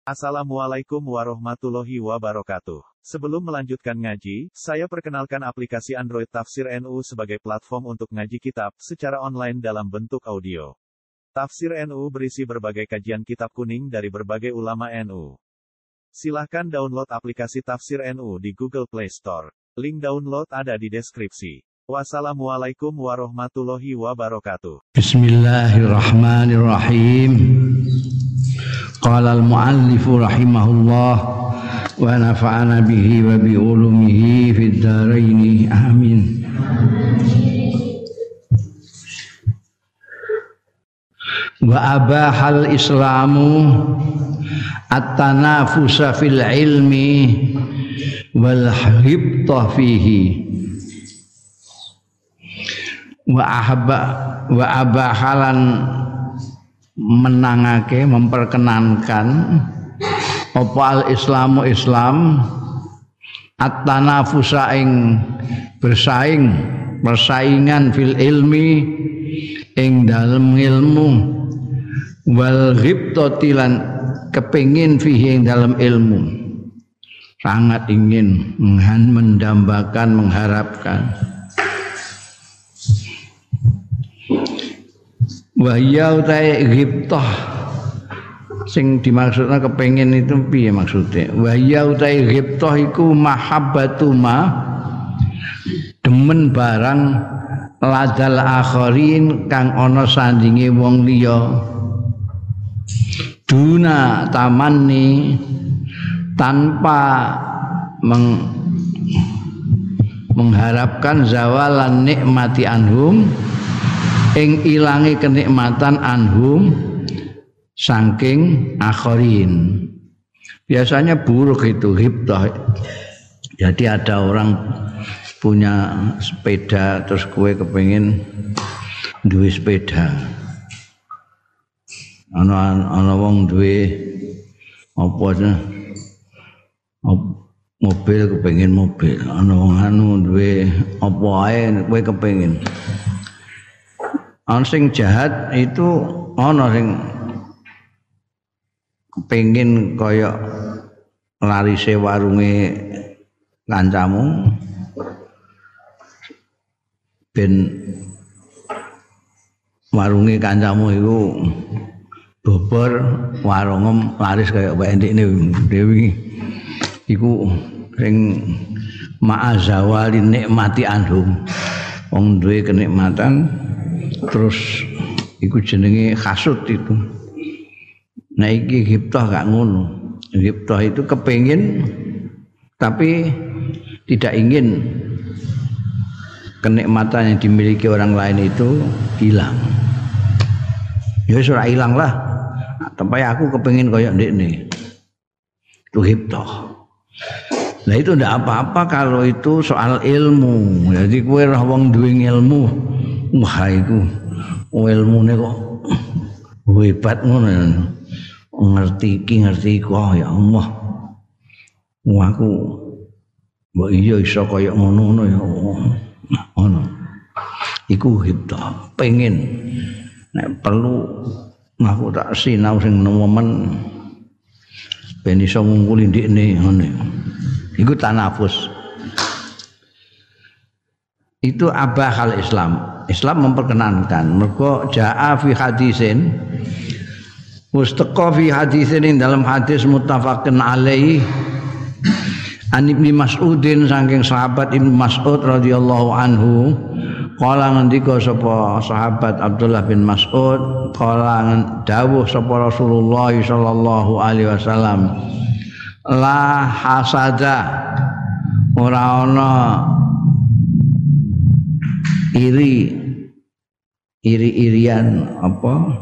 Assalamualaikum warahmatullahi wabarakatuh. Sebelum melanjutkan ngaji, saya perkenalkan aplikasi Android Tafsir NU sebagai platform untuk ngaji kitab secara online dalam bentuk audio. Tafsir NU berisi berbagai kajian kitab kuning dari berbagai ulama NU. Silahkan download aplikasi Tafsir NU di Google Play Store. Link download ada di deskripsi. Wassalamualaikum warahmatullahi wabarakatuh. Bismillahirrahmanirrahim. Qala al-muallif rahimahullah wa nafa'ana bihi wa bi ulumihi fid dharain amin. Wa abahal islamu at-tanafusa fil ilmi wal hibta fihi wa abahalan menangake memperkenankan apa al islamu Islam at-tanafusa ing persaingan fil ilmi ing dalem ilmu wal ghibtati lan kepengin fihi ing dalem ilmu sangat ingin mendambakan mengharapkan wahya utai ghibtah sing dimaksudna kepengin itu piye maksudnya wahya utai ghibtah iku mahabbatuma demen barang ladal akharin kang ana sandinge wong liya duna tamanni tanpa mengharapkan zawalan nikmati anhum ing ilangi kenikmatan anhum saking akhirin. Biasanya buruk itu ghibtah. Jadi ada orang punya sepeda terus kue kepengin duwe sepeda. Ana wong duwe apa mobil kepengin mobil. Ana wong duwe apa ae kowe kepengin. Ana sing jahat itu ana sing kepengin kaya larise warunge kancamu ben warunge kancamu iku bobor warungem laris kaya wae ndekne Dewi iku sing ma'azawali nikmati anhum wong duwe kenikmatan terus iku jenenge hasud itu. Nah iki ghibtah gak ngono. Ghibtah itu kepengin tapi tidak ingin kenikmatan yang dimiliki orang lain itu hilang. Ya wis ora ilang lah. Tapi aku kepengin koyo ndekne. Itu ghibtah. Nah itu ndak apa-apa kalau itu soal ilmu. Jadi kowe roh wong duwe ilmu. Wah iku ilmune kok hebat ngono. Ngerti iki ngerti kok ya Allah. Wah aku mbok iya iso kaya ngono ya Allah. Ngono. Iku ghibtah, pengen nek perlu aku tak sinau sing nemen ben iso ngungkuli ndekne ngono. Iku tanafus. Itu abahal Islam memperkenankan mergo jaa fi hadisin mustaqa fi hadisin dalam hadis muttafaqun alaihi an Ibnu Mas'udin saking sahabat Ibnu Mas'ud radhiyallahu anhu qala ngendika sapa sahabat Abdullah bin Mas'ud qala dawuh sapa Rasulullah sallallahu alaihi wasallam la hasada ora ana iri-irian apa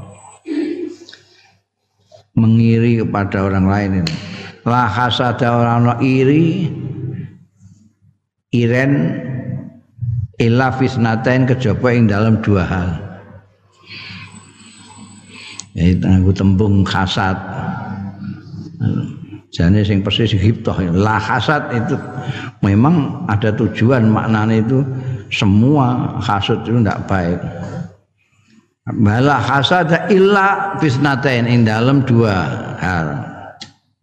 mengiri kepada orang lain ini. La hasada orang iri iren illa fisnatain kejaba ing dalam dua hal. Yaitu aku tembung hasad. Jane sing persis ghibtah. La hasad itu memang ada tujuan maknanya itu semua hasud itu tidak baik. Bala hasada illa fisnatain ing dalam dua hal.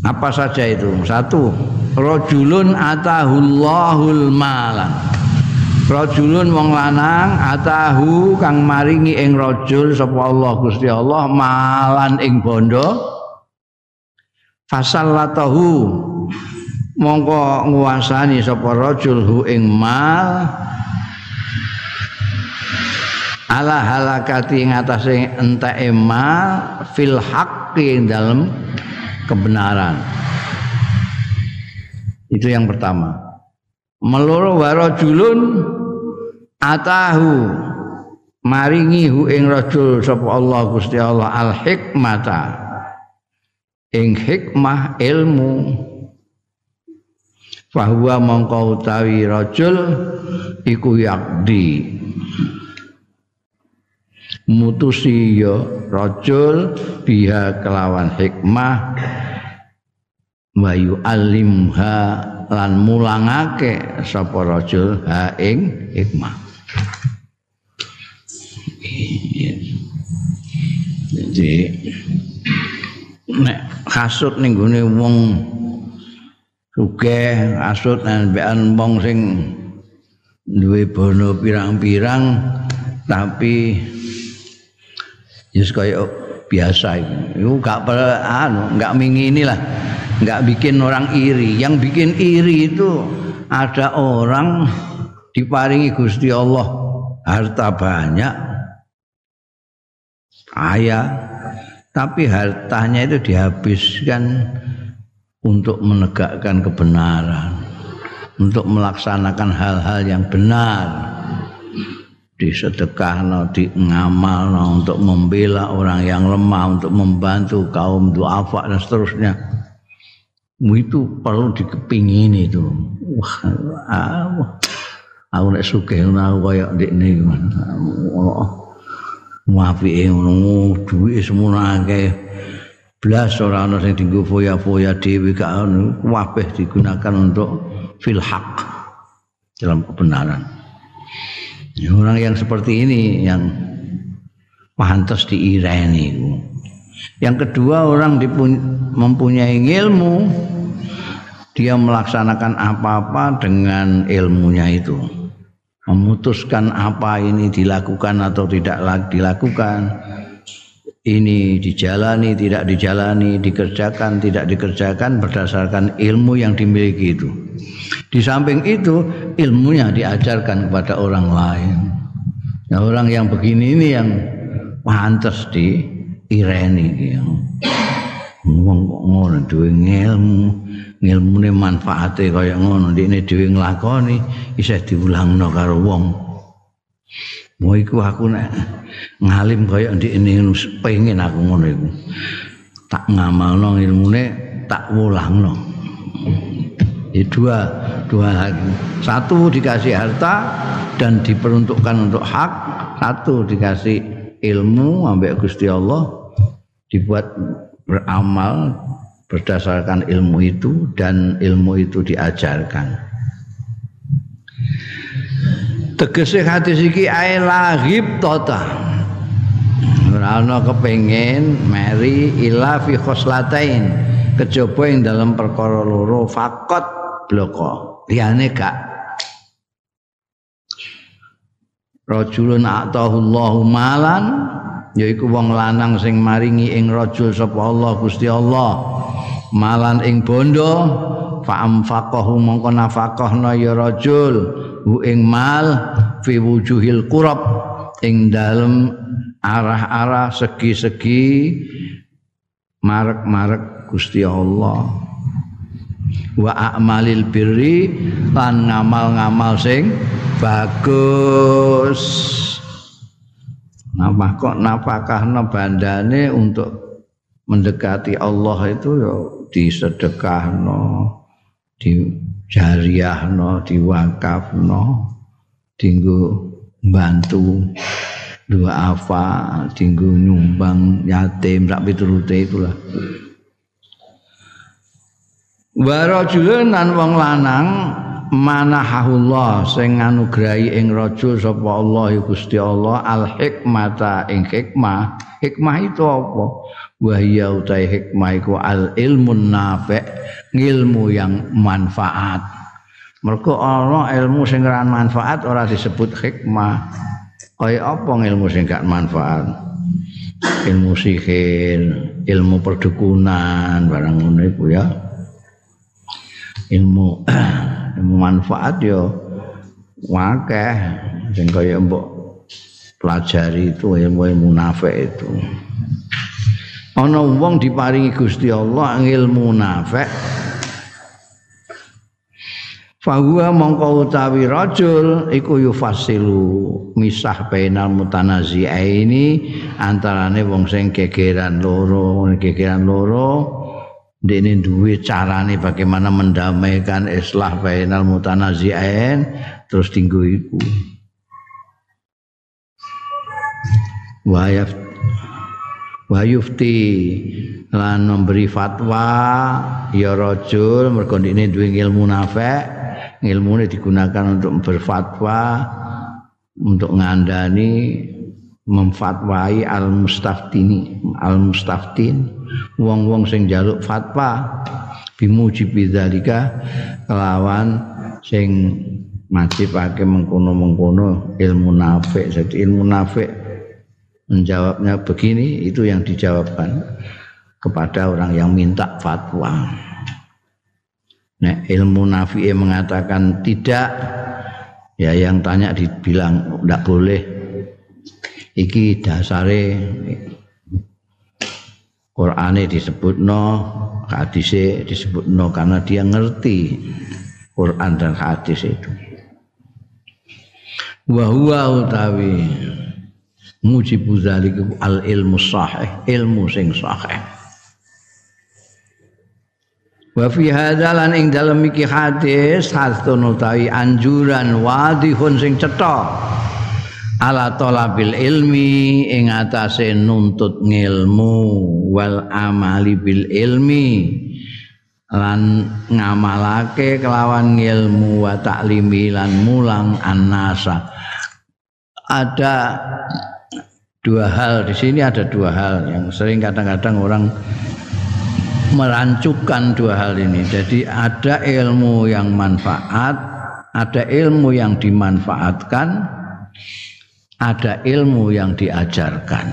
Apa saja itu? Satu, rajulun atahullahul malan. Rajulun wong lanang atahu kang maringi ing rajul sapa Allah Gusti Allah malan ing bondo. Fasallatahu mongko nguasani sapa rajul hu ing mal ala halakati ing atase enteke mal fil haqqi dalam kebenaran. Itu yang pertama. Meloro warajulun atahu maringi hu ing rajul sapa Allah Gusti Allah al hikmata ing hikmah ilmu. Fahuwa mongko utawi rajul iku yakdi mutusi ya rajul biha kelawan hikmah wayu alimha lan mulangake sapa rajul ha ing hikmah. Jadi nek hasud ning gone wong sugih, hasud ambekan wong sing duwe bono pirang-pirang tapi wis kaya biasa itu gak gak mingini lah, gak bikin orang iri. Yang bikin iri itu ada orang diparingi Gusti Allah harta banyak, kaya, tapi hartanya itu dihabiskan untuk menegakkan kebenaran, untuk melaksanakan hal-hal yang benar. Disedekahno, ngamalno untuk membela orang yang lemah, untuk membantu kaum duafa dan seterusnya. Itu perlu dikepingin itu. Wah, aku nek sugih ngono koyo ndekne ngono. Muafike ngono, duwe semono akeh. Blas ora ana sing dienggo foya-foya dhewe gak ono, kabeh digunakan untuk fil haq dalam kebenaran. Ya, orang yang seperti ini yang pantas diireni. Yang kedua, orang mempunyai ilmu, dia melaksanakan apa-apa dengan ilmunya itu, memutuskan apa ini dilakukan atau tidak dilakukan, ini dijalani, tidak dijalani, dikerjakan, tidak dikerjakan berdasarkan ilmu yang dimiliki itu. Di samping itu ilmunya diajarkan kepada orang lain. Nah, orang yang begini ini yang pantas diireni. Wong kok ngono duwe ilmune manfaate kaya ngono, ndekne dhewe nglakoni isih diulangno karo wong. Mau iku aku nek ngalim kaya ndekne pengen aku ngono iku. Tak ngamalno ilmune, tak wulangno. Dua lagi. Satu dikasih harta dan diperuntukkan untuk hak, satu dikasih ilmu ambek Gusti Allah, dibuat beramal berdasarkan ilmu itu dan ilmu itu diajarkan. Tegese hadis iki ae lahib tota. Ora ana kepengin meri ila fi khoslatain, kejaba ing dalam perkara loro fakot bloko liyane gak. Rajulun atahullahu malan, yaiku wong lanang sing maringi ing rajul sapa Allah Gusti Allah malan ing bondo, fa amfaqahu mongko nafaqahna ya rajul hu ing mal fi wujuhil qurab ing dalem arah-arah segi-segi marek-marek Gusti Allah. Wa a'malil birri lan ngamal-ngamal sing bagus. Nafkahna bandane untuk mendekati Allah itu ya disedekahno, dijariahno, diwakafno, dienggo bantu duafa, dienggo nyumbang yatim sak piturute itulah. Wa rajulun lan wong lanang manahahullah sing nganugrahi ing rajul sapa Allah Gusti Allah al hikmata ing hikmah. Hikmah itu apa? Wa hiya utai hikmah iku al ilmun nafi', ilmu yang manfaat. Mergo ana ilmu sing ora manfaat ora disebut hikmah. Kaya apa ilmu sing gak manfaat? Ilmu sihir, ilmu perdukunan, barang ngono iku ya. Ilmu manfaat ya akeh sing kaya mbok pelajari itu ilmu nafi' itu. Ana wong diparingi Gusti Allah ilmu nafi', fahuwa mongko utawi rajul iku yufasilu misah bainal mutanazi'aini antarane wong sing gegeran loro dene duwe carane bagaimana mendamaikan islah bainal mutanazi'ain terus tinggu iku wa yufti lan memberi fatwa ya rajul mergo dene duwe ilmu nafi', ilmune digunakan untuk berfatwa, untuk ngandani memfatwai al-mustaftin wong-wong sing njaluk fatwa bimujibi dzalika kelawan sing majibake mengkono-mengkono ilmu nafi'. Jadi ilmu nafi' menjawabnya begini, itu yang dijawabkan kepada orang yang minta fatwa. Nah, ilmu nafi'e mengatakan tidak, ya yang tanya dibilang tidak boleh. Iki dasare Qur'ane disebutno, hadise disebutno karena dia ngerti Qur'an dan hadis itu. Wa huwa utawi mujibu dzalika al ilmu sahih, ilmu sing sahih. Wa fi hadzalan ing dalem iki hadis hasun utawi anjuran wadihun sing cetha ala talabil ilmi ing atase nuntut ngilmu wal amali bil ilmi lan ngamalake kelawan ngilmu wa taklimi lan mulang annasa. Ada dua hal di sini, ada dua hal yang sering kadang-kadang orang merancukan dua hal ini. Jadi ada ilmu yang manfaat, ada ilmu yang dimanfaatkan, ada ilmu yang diajarkan.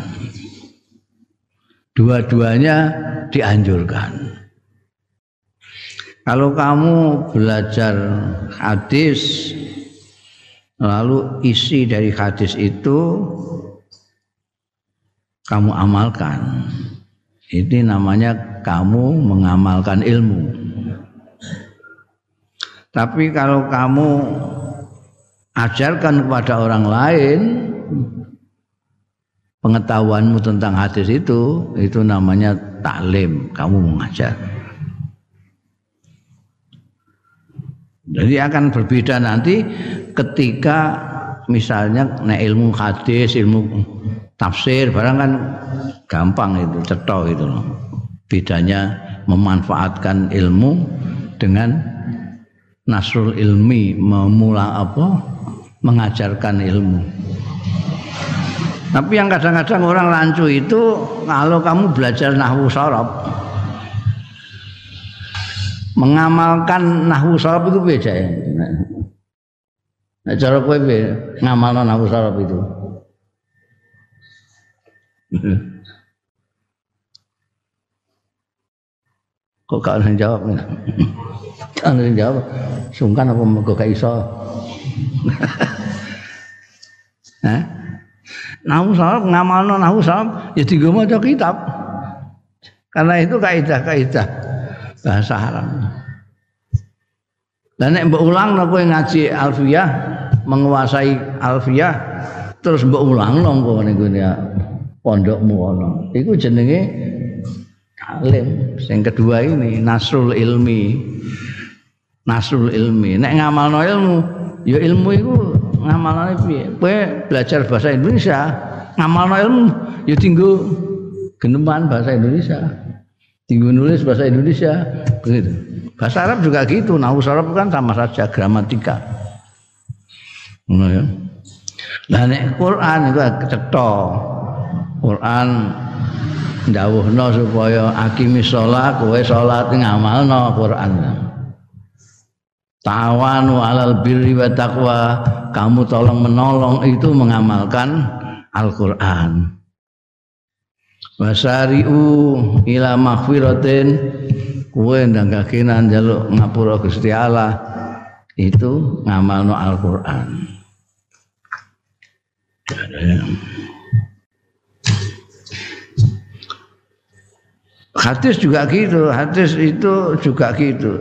Dua-duanya dianjurkan. Kalau kamu belajar hadis, lalu isi dari hadis itu kamu amalkan, ini namanya kamu mengamalkan ilmu. Tapi kalau kamu ajarkan kepada orang lain pengetahuanmu tentang hadis itu namanya taklim, kamu mengajar. Jadi akan berbeda nanti ketika misalnya ilmu hadis, ilmu tafsir barang kan gampang itu, cetha gitu loh. Bedanya memanfaatkan ilmu dengan nasrul ilmi, mengajarkan ilmu. Tapi yang kadang-kadang orang rancu itu kalau kamu belajar nahwu sharaf, mengamalkan nahwu sharaf itu beda ya. Nah, cara kowe ngamalno nahwu sharaf itu. Kok gak ada yang jawab? Gak ada yang jawab. Sungkan apa mergo gak iso? Nahwu sharaf, ngamalno nahwu sharaf ya dienggo maca kitab. Karena itu kaidah-kaidah bahasa Arab. Lah nek mbok ulangno kowe ngaji alfiyah, menguasai alfiyah, terus mbok ulangno kowe ning pondokmu ana. Iku jenenge alim. Yang kedua ini nasrul ilmi. Nasrul ilmi. Nek ngamalno ilmu, ya ilmu iku ngamalane piye? Kowe belajar bahasa Indonesia, ngamalno ilmu ya tinggo geneman bahasa Indonesia. Tinggo nulis bahasa Indonesia, begitu. Bahasa Arab juga gitu, nahwu sorof kan sama saja gramatika. Ngono ya. Lah nek Quran itu cetha. Quran ndawuhna supaya aqimi shalah, kowe salat ngamalno Quran. Ta'awanu 'alal birri wa taqwa, kamu tolong menolong itu mengamalkan Al-Qur'an. Wasari'u ila maghfiratin, kowe ndangake njaluk ngapura Gusti Allah itu ngamalno Al-Qur'an. Hadis juga gitu, hadis itu juga gitu.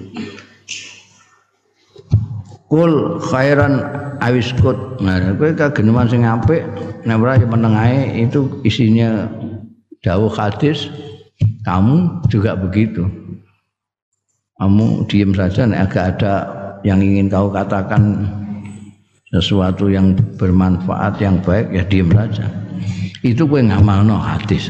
Kul khairan awiskut. Nah, kowe kageneman sing apik, nek ora meneng ae itu isinya dawuh hadis. Kamu juga begitu. Kamu diam saja nek agak ada yang ingin kau katakan sesuatu yang bermanfaat, yang baik, ya diam saja. Itu kowe ngamalno hadis.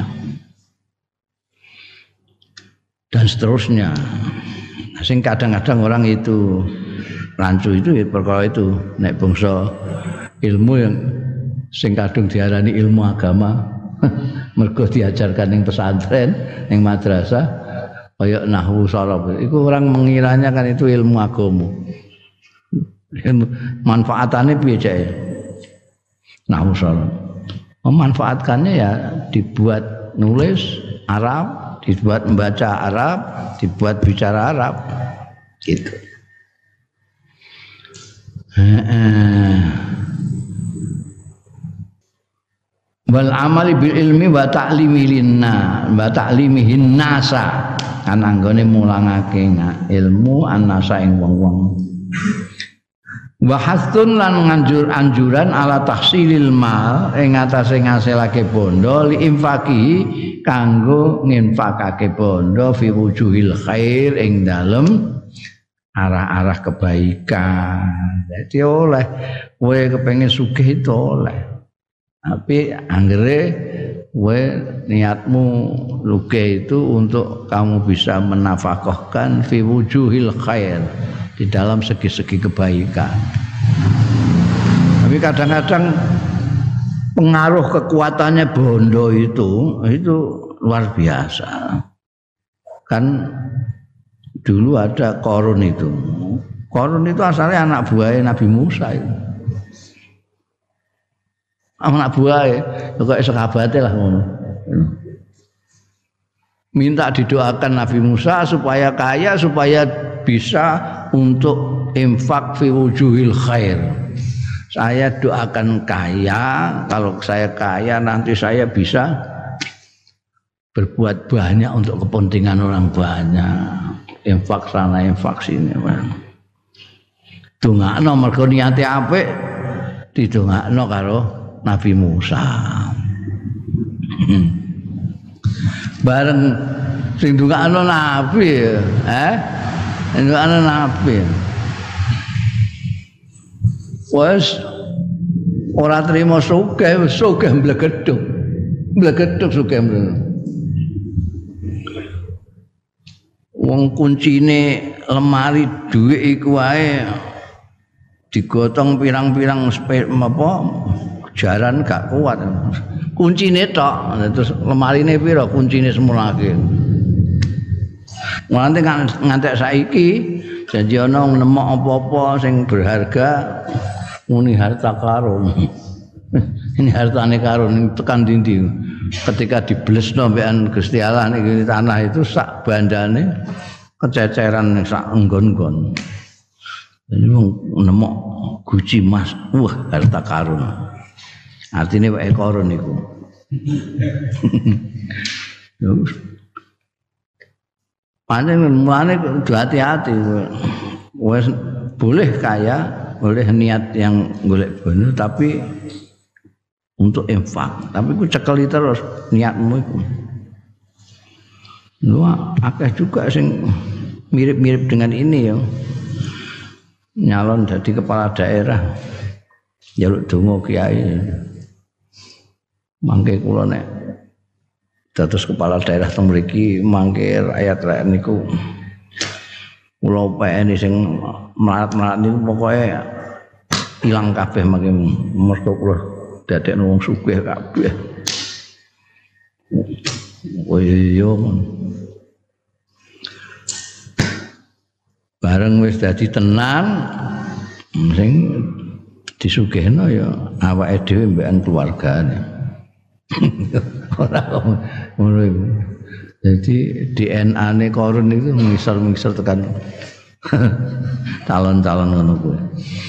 Dan seterusnya. Nah, sing kadang-kadang orang itu rancu itu ya perkara itu nek bangsa ilmu yang sing kadung diarani ilmu agama mergo diajarkan ning pesantren ning madrasah kaya nahwu sharaf iku orang mengiranya kan itu ilmu agama. Manfaatannya piye cek nahwu sharaf memanfaatkannya ya dibuat nulis Arab, dibuat membaca Arab, dibuat bicara Arab gitu. Wal amali bil ilmi wa ta'limi linna wa ta'limihin nasa kan anggone mulangake ilmu annasa ing wong-wong. Wa hasdun lan anjuran ala tahsilil mal ing atase ngasilake bondo li infaqi kanggo nginfakake bondo fi wujuhil khair ing dalem arah-arah kebaikan. Jadi oleh kowe kepengin sugih itu oleh. Tapi anggere kowe niatmu luge itu untuk kamu bisa menafkahkan fi wujuhil khair di dalam segi-segi kebaikan. Tapi kadang-kadang pengaruh kekuatannya bondo itu luar biasa. Kan dulu ada Qarun itu. Qarun itu asalnya anak buahnya Nabi Musa itu. Anak buahnya, kayak sahabatnya lah ngono. Minta didoakan Nabi Musa supaya kaya, supaya bisa untuk infak fi wujuhil khair. Saya doakan kaya, kalau saya kaya nanti saya bisa berbuat banyak untuk kepentingan orang banyak. Infak sana infak sini dongakno mergo niate apik didongakno karo Nabi Musa. Bareng sing dongakno Nabi dongakno Nabi wes ora trimo sugih mblegedhuk sugih. Wong kuncine lemari dhuwit iku wae digotong pirang-pirang apa jaran gak kuat. Kuncine tok terus lemarine pira kuncine semulake. Ngantek saiki janji ana nemok apa-apa sing berharga muni harta karun. Ini hartane karun tekan dindi. Ketika diblesno mbekan Gusti Allah niki tanah itu sak bandane kececeran sak enggon-enggon. Jadi nemok guci emas, wah harta karun. Artinya wae karun niku. Panen mulane kudu hati-hati. Wes boleh kaya, boleh niat yang golek bener tapi untuk infak, tapi ku cekeli terus niatmu iku. Lu akeh juga sing mirip-mirip dengan ini ya. Nyalon jadi kepala daerah. Jaluk donga kiai. Mangke kula nek dados kepala daerah teng mriki mangke rakyat-rakyat niku Kula PN sing melarat-melarat niku pokoke ilang kabeh mangke mergo kula dadekno wong sugih kabeh. Oh iya bareng wis dadi tenan sing disugihno ya awake dhewe mbekan keluargane. Ora ngono iku. Jadi DNA-ne Korun itu ngisor-ngisor tekan calon-calon ngono kuwi.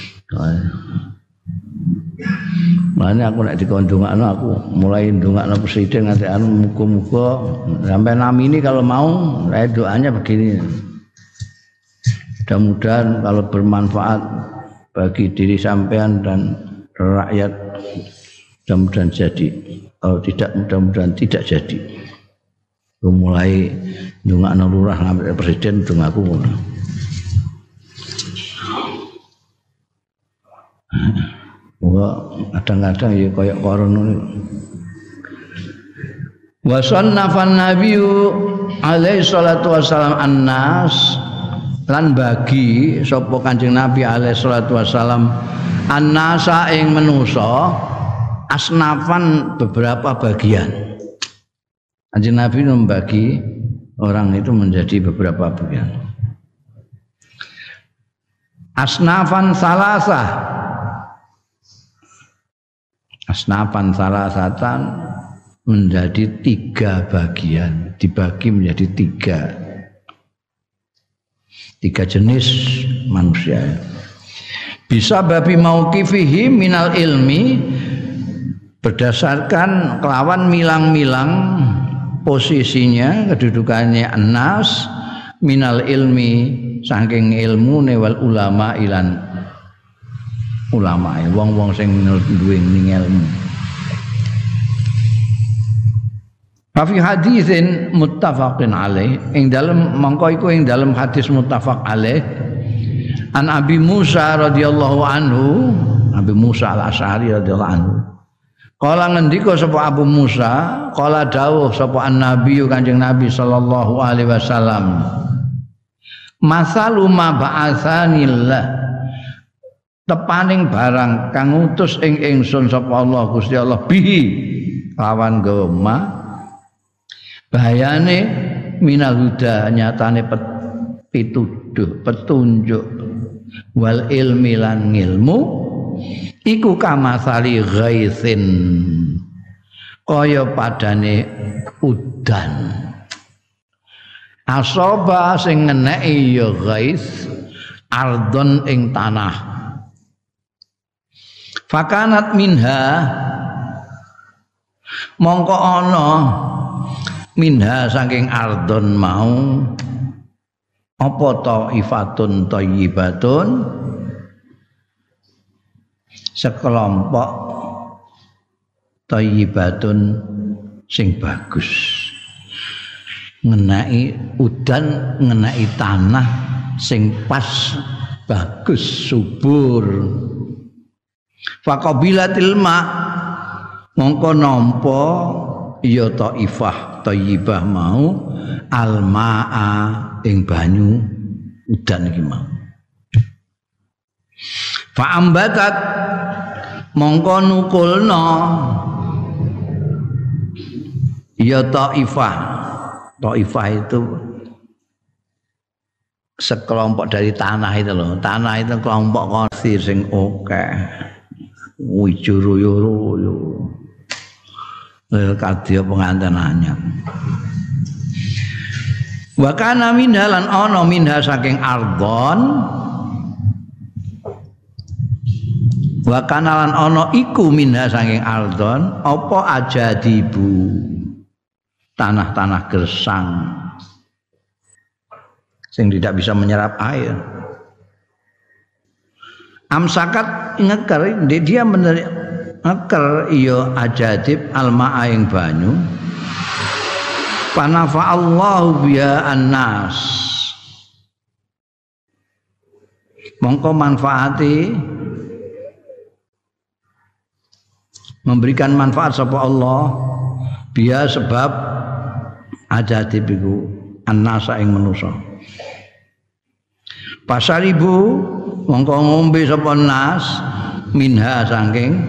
Makanya aku nek dikondongakno aku mulai ndongakno presiden nganti anu muga-muga sampai namini kalau mau saya doanya begini. Mudah-mudahan kalau bermanfaat bagi diri sampean dan rakyat mudah-mudahan jadi. Kalau tidak mudah-mudahan tidak jadi. Aku mulai ndongakno lurah ngambil presiden ndong aku ngono. Kadang-kadang ya kaya Korun niku. Wa sannafan nabiyyu alaihi salatu wasalam annas lan bagi sapa Kanjeng Nabi alaihi salatu wasalam annasa ing manusa asnafan beberapa bagian. Kanjeng Nabi membagi orang itu menjadi beberapa bagian. Asnafan salasah. Asnafan salasatan menjadi 3 bagian, dibagi menjadi 3 jenis manusia. Bisa babi mauqifihi minal ilmi berdasarkan kelawan milang-milang posisinya kedudukannya annas minal ilmi saking ilmu wal ulama ilan ulama wong-wong sing duwe ilmu. Fi hadisin muttafaqin alaih ing dalem mangko iku ing dalem hadis muttafaq alaih an Abi Musa radhiyallahu anhu Abi Musa al-Asy'ari radhiyallahu anhu kala ngendika sapa Abu Musa kala dawuh sapa an-nabi Kanjeng Nabi sallallahu alaihi wasallam masalu ma ba'atsanillah tepaning barang kang utus ing ingsun sapa Allah Gusti Allah bihi lawan gema bahayane minal huda nyatane petunjuk wal ilmi lan ilmu iku kamasali ghaisin kaya padane udan asoba sing ngeneki ya ghais ardon ing tanah fakanat minha mongko ana minha saking ardon mau apa taifatun thayyibatun sekelompok thayyibatun sing bagus ngenai udan ngenai tanah sing pas bagus subur faqabilatil ma mongko nampa ya taifah thayyibah mau almaa ing banyu udan iki mau fa ambatat mongko nukulna ya taifah itu sekelompok dari tanah itu loh tanah itu kelompok konsir sing akeh wijuru-yuru kadya penganten anyar wa kana minha lan ana minha saking ardon wa kana lan ana iku minha saking ardon apa ajadibu tanah-tanah gersang sing tidak bisa menyerap air amsakat ngeker dia ngeker iya ajadib almaa ing banyu panafa Allahu biha annas mongko manfaati memberikan manfaat sapa Allah biha sebab ajadib iku annasa ing manusa Pasaribu mongko ngombe sapa nas minha saking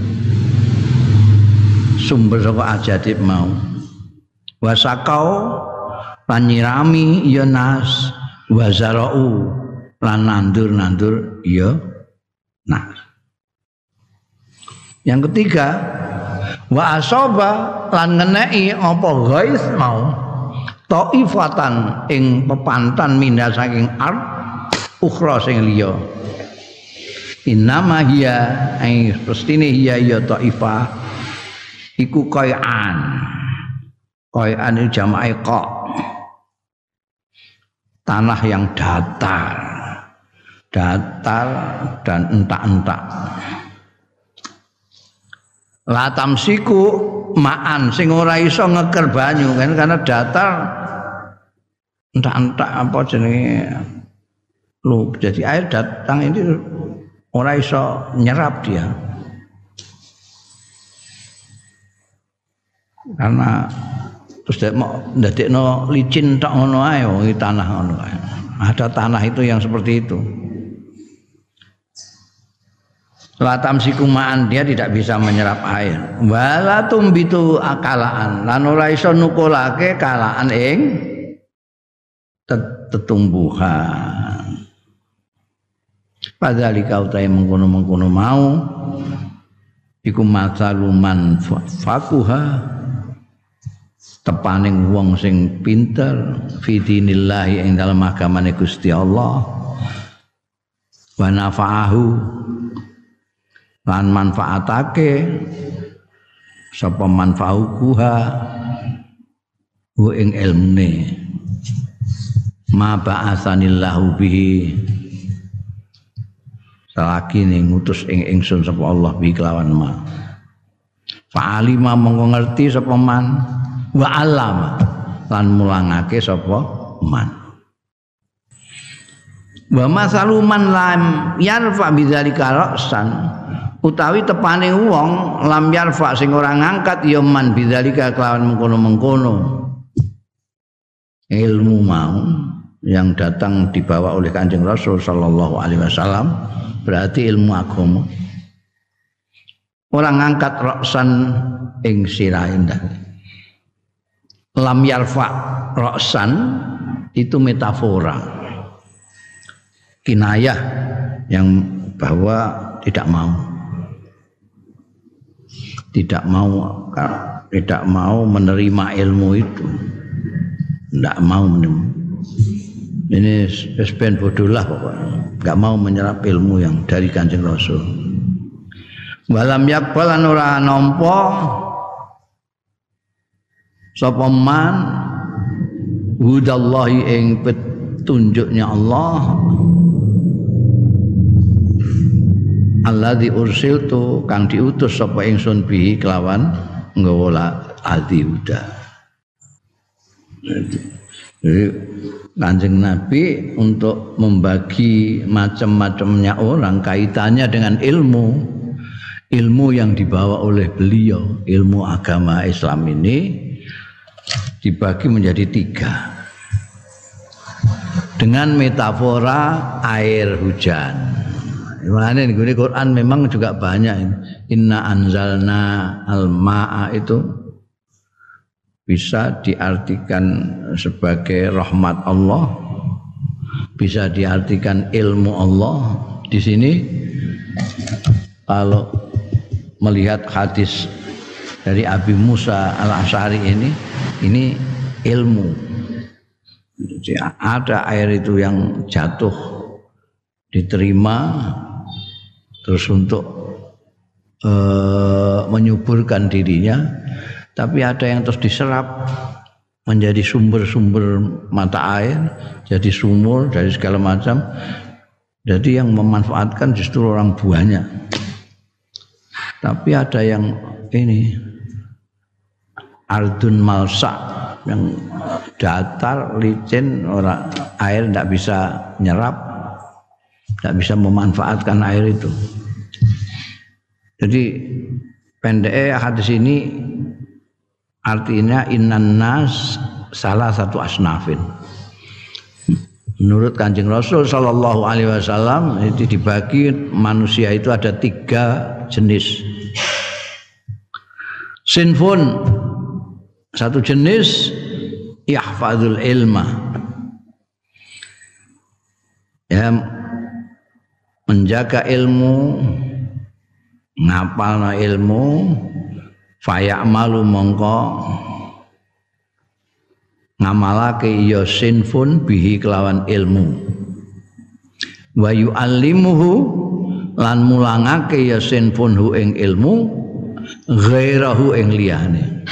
sumber saka ajadib mau. Wasakau lan nyirami ya nas wazarau lan nandur-nandur ya nas. Yang ketiga wa asaba lan ngeneki apa ghaiz mau taifatan ing pepantan minha saking ard ukhra sing liya. Innama hiya ai pestine hiya ya taifah iku qai'an. Qai'an itu jamae qa. Tanah yang datar. Datar dan entak-entak. La tamsiku ma'an sing ora iso ngeker banyu kan karena datar entak-entak apa jenenge lu jadi air datang ini ora iso nyerap dia karena terus mau ndadekno licin tok ngono ae wong tanah ngono ae. Ada tanah itu yang seperti itu. Latam sikumaan dia tidak bisa menyerap air. Wala tumbitu akalaan lan ora iso nukulake kalaan ing tetumbuhan. Padhalika utahe mengkono-mengkono mau iku matsaluman fakuha tepaning wong sing pinter fi dinillahi ing dalem agamane Gusti Allah wa nafa'ahu lan manfaatake sapa manfa'uha hu ing ilmune ma ba'atsanillahu bihi salaki ning ngutus ing ingsun sapa Allah bi kelawan ma fa'alima mongko ngerti sapa man wa alama lan mulangake sapa man wa masaluman lam yarfa bidzalika ra'san utawi tepane wong lam yarfa sing ora ngangkat ya man bidzalika kelawan mengkono-mengkono ilmu mau yang datang dibawa oleh Kanjeng Rasul sallallahu alaihi wasallam berarti ilmu agama orang ngangkat ra'san ing sirahe lam yarfa ra'san itu metafora kinayah yang bahwa tidak mau menerima ilmu itu, tidak mau menerima. Ini sepen bodohlah pokoknya, nggak mau menyerap ilmu yang dari Kanjeng Rasul. Walam yakbal lan ora nampa sapa man hudallahi ing petunjuknya Allah alladzi ursiltu kang diutus sapa ingsun bihi kelawan nggawa adi huda. Jadi Kanjeng Nabi untuk membagi macam-macamnya orang kaitannya dengan ilmu yang dibawa oleh beliau, ilmu agama Islam ini dibagi menjadi 3 dengan metafora air hujan. Makanya di Quran memang juga banyak. Inna anzalna al-ma'a itu bisa diartikan sebagai rahmat Allah, bisa diartikan ilmu Allah. Di sini kalau melihat hadis dari Abi Musa al-Asy'ari ini ilmu. Jadi ada air itu yang jatuh diterima terus untuk menyuburkan dirinya, tapi ada yang terus diserap menjadi sumber-sumber mata air, jadi sumur dari segala macam. Jadi yang memanfaatkan justru orang buahnya. Tapi ada yang ini ardun malsa yang datar licin, orang air tidak bisa nyerap, tidak bisa memanfaatkan air itu. Jadi pendeknya hadis ini artinya innan nas salah satu asnafin. Menurut Kanjeng Rasul sallallahu alaihi wasallam itu dibagi manusia itu ada 3 jenis. Sinfun, satu jenis yahfadzul ilma, ya menjaga ilmu, ngapalna ilmu, fayamalu mongko ngamalake ya sinfun bihi kelawan ilmu, wa yu'allimuhu lan mulangake ya sinfun hu ing ilmu, ghairahu ing liyane.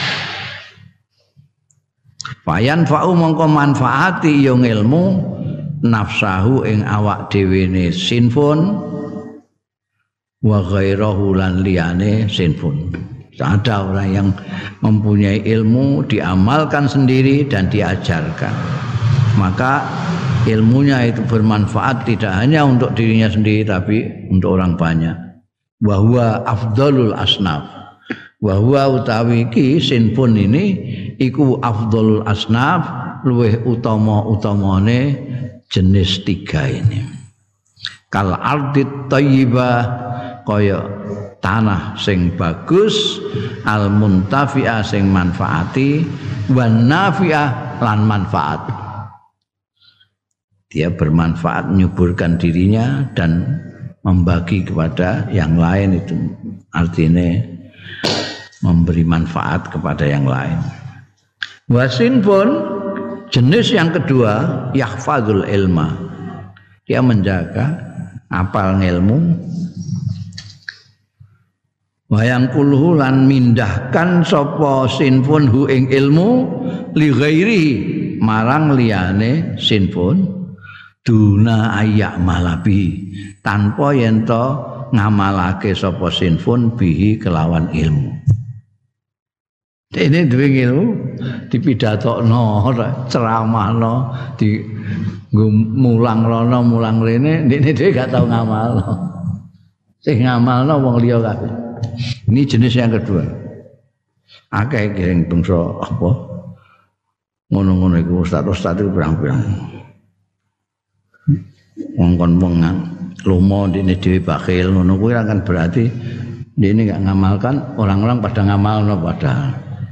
Fayan fa'u mongko manfaati ya ilmu nafsahu ing awak dhewene sinfun, wa ghairahu lan liyane sinfun. Ada orang yang mempunyai ilmu diamalkan sendiri dan diajarkan, maka ilmunya itu bermanfaat tidak hanya untuk dirinya sendiri tapi untuk orang banyak. Wa huwa afdhalul asnaf, wa huwa utawi iki sinfun ini iku afdhalul asnaf, luweh utama-utamane jenis 3 ini. Kal ardit thayyibah, kaya tanah sing bagus, al muntafi'ah sing manfaati, wan nafi'ah lan manfaat. Dia bermanfaat, menyuburkan dirinya dan membagi kepada yang lain, itu artinya memberi manfaat kepada yang lain. Wasin pun jenis yang kedua yahfadzul ilma, dia menjaga apal ilmu, wayang kulhu lan mindahkan sapa sinfun hu ing ilmu li ghairi marang liyane sinfun duna ayak malabi, tanpa yen to ngamalake sapa sinfun bihi kelawan ilmu. Dene duwe ilmu dipidatokno, ceramahno, di mulang rono mulang rene, dene dhewe gak tau ngamalno. Sing ngamalno wong liya kabeh. Ini jenis yang kedua. Akeh geng bangsa apa? Ngono-ngono iku ustaz-ustaz iku pirang-pirang. Wong-wong lomo dene dhewe bakhil ngono kuwi kan berarti dene enggak ngamalkan, orang-orang pada ngamalno padahal.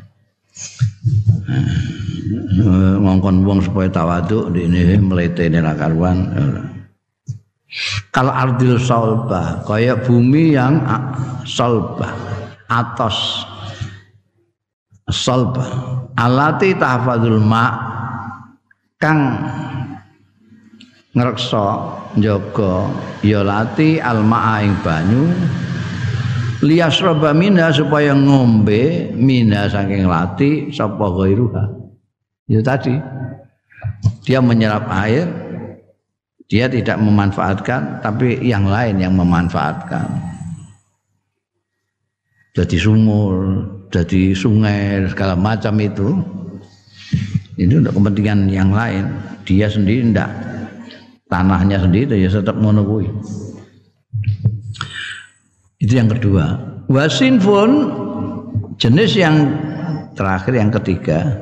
Ngongkon wong supaya tawaduk dene mletene ra karuan. Kalau ardil solbah, kayak bumi yang solbah, atos solbah, alati tahfadzul ma, kang ngreksa njaga ya lati almaa ing banyu, liyasroba minha supaya ngombe minha saking lati sapa ghairuha. Itu tadi dia menyerap air, dia tidak memanfaatkan, tapi yang lain yang memanfaatkan. Jadi sumur, jadi sungai, segala macam itu untuk kepentingan yang lain. Dia sendiri tidak, tanahnya sendiri ya tetap ngono kuwi. Itu yang kedua. Wasinfun, jenis yang terakhir, yang ketiga,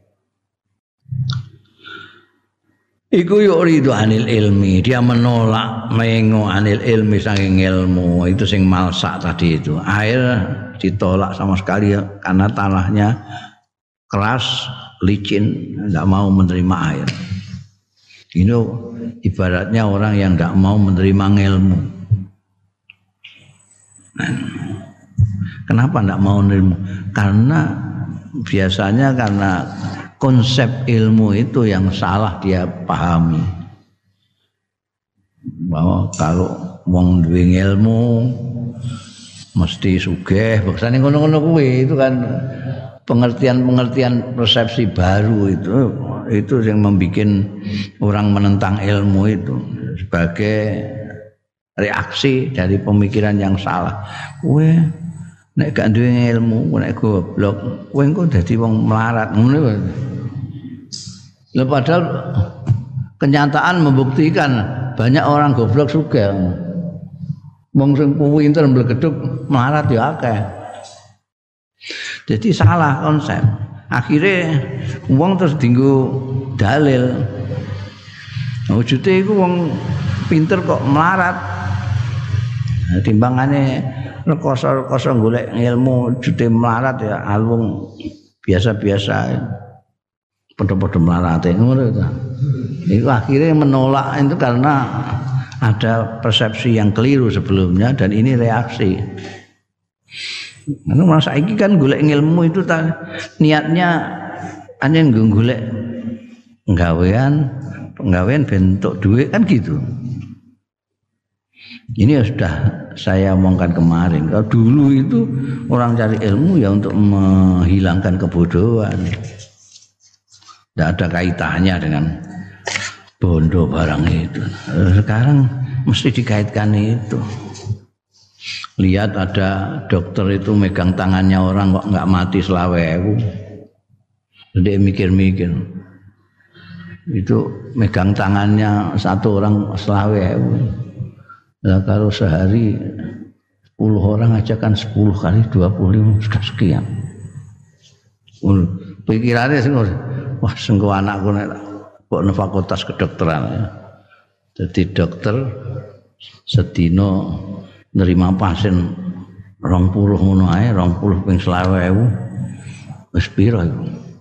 iku yuridu anil ilmi, dia menolak mengo anil ilmi saking ilmu. Itu sing malsak tadi itu. Air ditolak sama sekali karena tanahnya keras, licin, tidak mau menerima air. Ini ibaratnya orang yang tidak mau menerima ilmu. Nah, kenapa tidak mau menerima? Karena biasanya karena konsep ilmu itu yang salah dia pahami. Bahwa kalau wong duwe ilmu mesti sugih, baksane ngono-ngono kuwi, itu kan pengertian-pengertian persepsi baru itu yang membuat orang menentang ilmu itu sebagai reaksi dari pemikiran yang salah. Kowe nek gak duwe ilmu, nek goblok, kowe engko dadi wong melarat ngono. Lha padahal kenyataan membuktikan banyak orang goblok sugih. Wong sing pinter mblegeduk melarat ya akeh. Jadi salah konsep. Akhirnya wong terus dienggo dalil. Wujude iku wong pinter kok melarat. Nah, timbangane rekoso-rekoso golek ilmu wujude melarat ya alung biasa-biasa. Padha-padha melarate ngono ta. Itu akhirnya menolak itu karena ada persepsi yang keliru sebelumnya dan ini reaksi. Anu masa iki kan golek ilmu itu niatnya anjen golek penggawean bentuk duit kan gitu. Ini ya sudah saya omongkan kemarin. Kalau dulu itu orang cari ilmu ya untuk menghilangkan kebodohan. Tidak ada kaitannya dengan bondo barang itu. Sekarang mesti dikaitkan itu. Lihat ada dokter itu megang tangannya orang kok nggak mati selawewu. Dia mikir-mikir. Itu megang tangannya satu orang selawewu. Nah, kalau sehari 10 orang aja kan 10 kali 25 sudah sekian. Pikirannya sih, wah sengko anakku nek kok nang fakultas kedokteran. Jadi dokter sedina nerima pasien 20 ngono ae, 20 ping 20.000. Wis piro iku?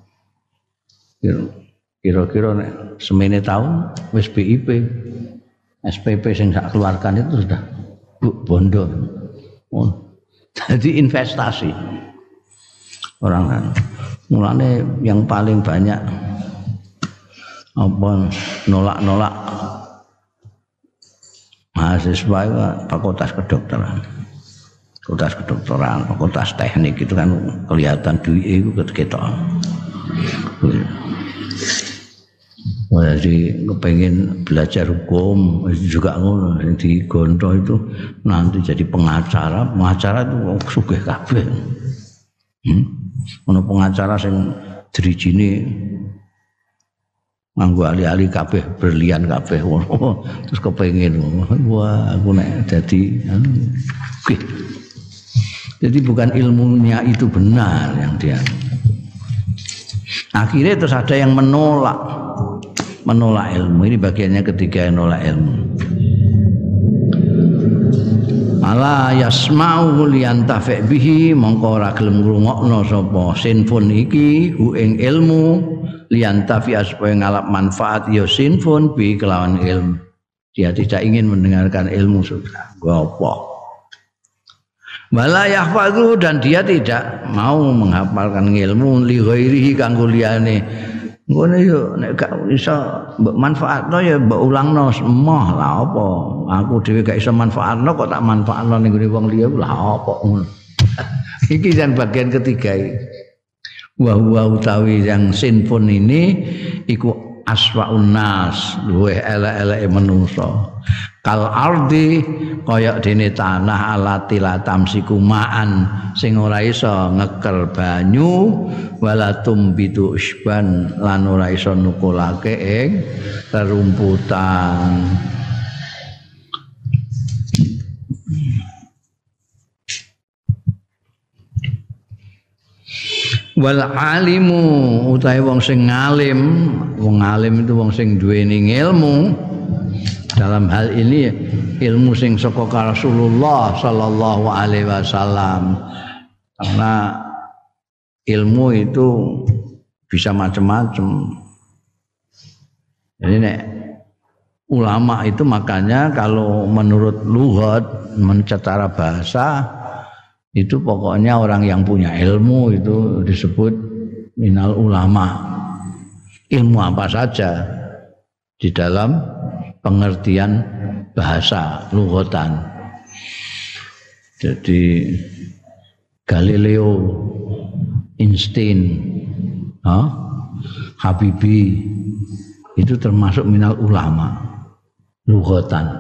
Kira-kira nek semene taun wis BIP. SPP sing sak keluarkan itu sudah bondo. Oh, jadi investasi. Orang kan mulane yang paling banyak apa nolak-nolak mahasiswa fakultas kedokteran. Fakultas teknik itu kan kelihatan duit itu ketok. Jadi kepengen belajar hukum juga ngono di Gondo itu nanti jadi pengacara itu sugih kabeh. Ono pengacara sing drijine nganggo ali-ali kabeh berlian kabeh. Terus kepengen wah aku nek dadi jadi bukan ilmunya itu benar yang dia. Akhirnya terus ada yang menolak ilmu. Ini bagiannya ketiga yang menolak ilmu. Ala yasma'u liyantafi' bihi mongko ora gelem ngrungokno sapa sinfon iki ku ing ilmu liyantafi supaya ngalap manfaat ya sinfon bi kelawan ilmu. Dia tidak ingin mendengarkan ilmu sudah. Gopo. Wala yahfazu dan dia tidak mau menghafalkan ilmu li ghairihi kanggo liyane. Ngono yo nek gak iso mbok manfaatno ya mbok ulangno semoh lah apa. Aku dhewe gak iso manfaatno kok tak manfaatno ning gone wong liya lah apa ngono. Iki yang bagian ketiga iki. Wa huwa utawi yang sinfon ini iku aswaun nas, luweh elek-eleke manungsa. Kal ardi kaya dene tanah alati latamsiku ma'an sing ora iso ngeker banyu wala tumbitu usban lan ora iso nukulake ing rerumputan. Wal alimu utahe wong sing ngalim, wong alim itu wong sing duweni ilmu. Dalam hal ini ilmu sing saka Rasulullah sallallahu alaihi wasallam. Karena ilmu itu bisa macam-macam. Jadi nek ulama itu makanya kalau menurut lughat, secara bahasa itu pokoknya orang yang punya ilmu itu disebut minal ulama. Ilmu apa saja di dalam pengertian bahasa lughatan. Jadi Galileo, Einstein, Habibie itu termasuk minal ulama lughatan.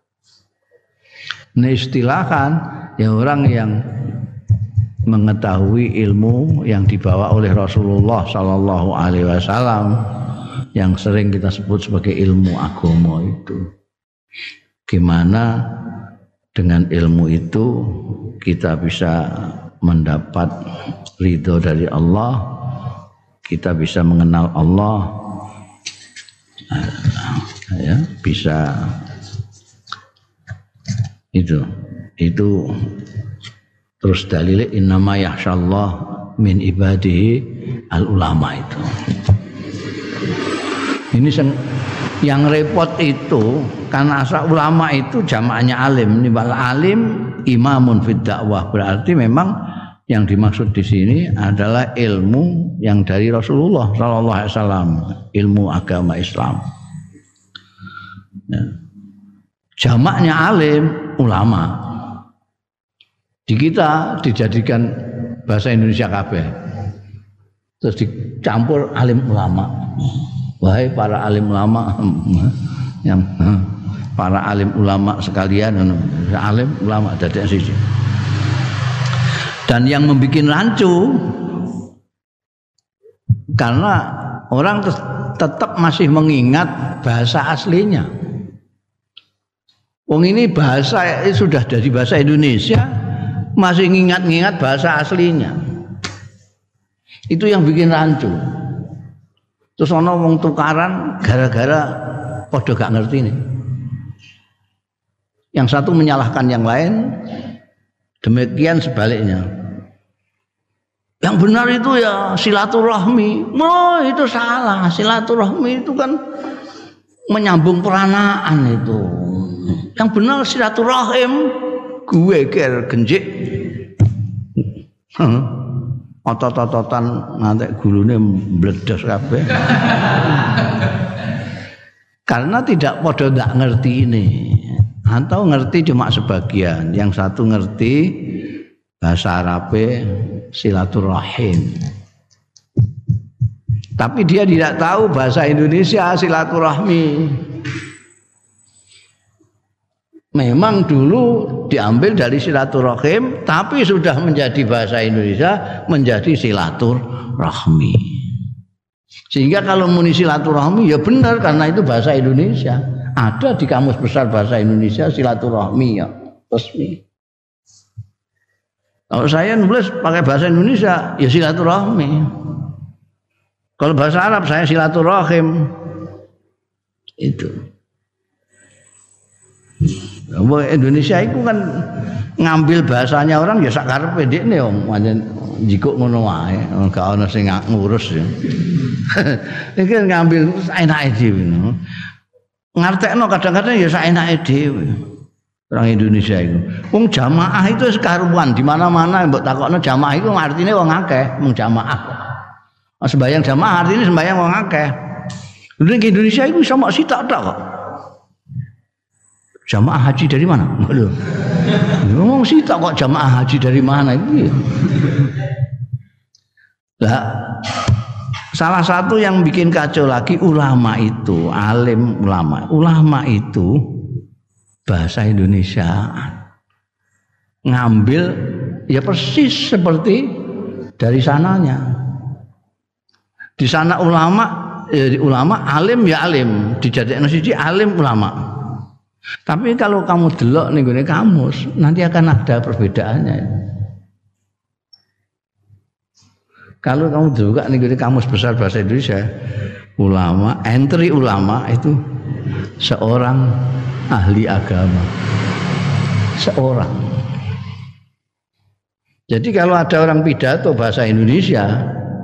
Nah istilahkan ya orang yang mengetahui ilmu yang dibawa oleh Rasulullah sallallahu alaihi wasallam yang sering kita sebut sebagai ilmu agama itu. Gimana dengan ilmu itu kita bisa mendapat ridho dari Allah, kita bisa mengenal Allah. ya bisa itu terus dalilnya innama yakhsyallah min ibadihi al ulama itu. Ini yang repot itu karena asal ulama itu jamaahnya alim. Wal alim imamun fid dakwah, berarti memang yang dimaksud di sini adalah ilmu yang dari Rasulullah sallallahu alaihi wasallam, ilmu agama Islam. Ya. Jamaknya alim ulama. Di kita dijadikan bahasa Indonesia kabeh. Terus dicampur alim ulama. Wahai para alim ulama yang para alim ulama sekalian, alim ulama dadek siji. Dan yang membuat rancu karena orang tetap masih mengingat bahasa aslinya. Wong ini bahasa sudah dari bahasa Indonesia, masih ngingat-ngingat bahasa aslinya. Itu yang bikin rancu. Terus ana wong tukaran gara-gara padha gak ngerti nih. Yang satu menyalahkan yang lain, demikian sebaliknya. Yang benar itu ya silaturahmi. Oh, itu salah. Silaturahmi itu kan menyambung peranaan itu. Yang benar silaturahim gue ker genjik. Otot-ototan ngantek gulune mbledos kabeh. Karena tidak padha ndak ngerti ini. Atau ngerti cuma sebagian. Yang satu ngerti bahasa Arabe silaturahim. Tapi dia tidak tahu bahasa Indonesia silaturahmi. Memang dulu diambil dari silaturahim, tapi sudah menjadi bahasa Indonesia menjadi silaturahmi. Sehingga kalau muni silaturahmi ya benar karena itu bahasa Indonesia. Ada di kamus besar bahasa Indonesia silaturahmi ya resmi. Kalau saya nulis pakai bahasa Indonesia ya silaturahmi. Kalau bahasa Arab saya silaturahim. Itu. Indonesia itu kan ngambil bahasanya orang ya sak karepe ndekne wong pancen njikuk ngono wae, gak ana sing ngurus ya. Iki ngambil enake dhewe. Ngartekno kadang-kadang ya sak enake dhewe. Orang Indonesia itu. Wong jamaah itu sekaruan di mana-mana mbok takokno jamaah itu artine wong akeh, mung jamaah. Sembayang jamaah artine sembayang wong akeh. Lha ning Indonesia itu iso mok sitok tok kok. Jamaah haji dari mana? Lho. Ngomong sitok kok jamaah haji dari mana itu ya. Lah salah satu yang bikin kacau lagi ulama itu, alim ulama. Ulama itu bahasa Indonesia ngambil ya persis seperti dari sananya. Di sana ulama alim ya alim, dijadekno siji alim ulama. Tapi kalau kamu delok ning gone kamus, nanti akan ada perbedaannya. Kalau kamu delok ning gone kamus besar bahasa Indonesia, ulama, entry ulama itu seorang ahli agama. Seorang. Jadi kalau ada orang pidato bahasa Indonesia,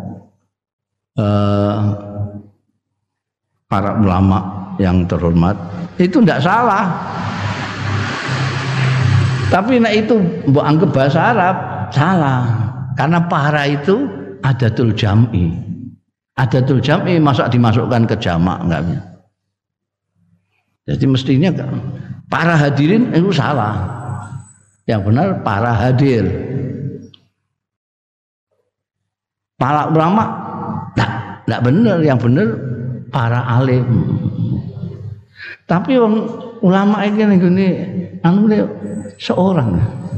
para ulama yang terhormat itu tidak salah. Tapi nek itu mbok anggap bahasa Arab salah. Karena para itu adatul jam'i. Adatul jam'i masa dimasukkan ke jamak enggak bisa. Jadi mestinya para hadirin itu salah. Yang benar para hadir. Para ulama enggak benar, yang benar para alim. Tapi ulama ini anu seorang.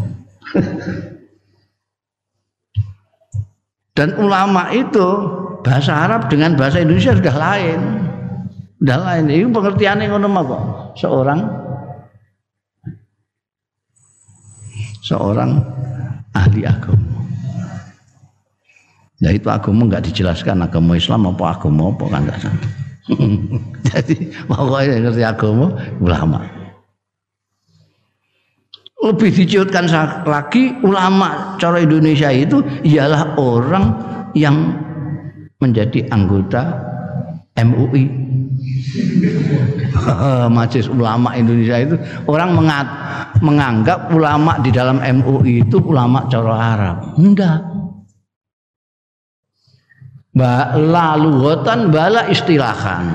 Dan ulama itu bahasa Arab dengan bahasa Indonesia sudah lain. Sudah lain. Ini pengertiannya ngono mah kok. Seorang ahli agama. Nah itu agama enggak dijelaskan agama Islam apa agama apa kan enggak. Jadi pokoknya ngerti agama ulama. Lebih diciutkan lagi ulama cara Indonesia itu ialah orang yang menjadi anggota MUI. Majelis Ulama Indonesia itu orang menganggap ulama di dalam MUI itu ulama cara Arab. Enggak. Lalughatan bala istilahan.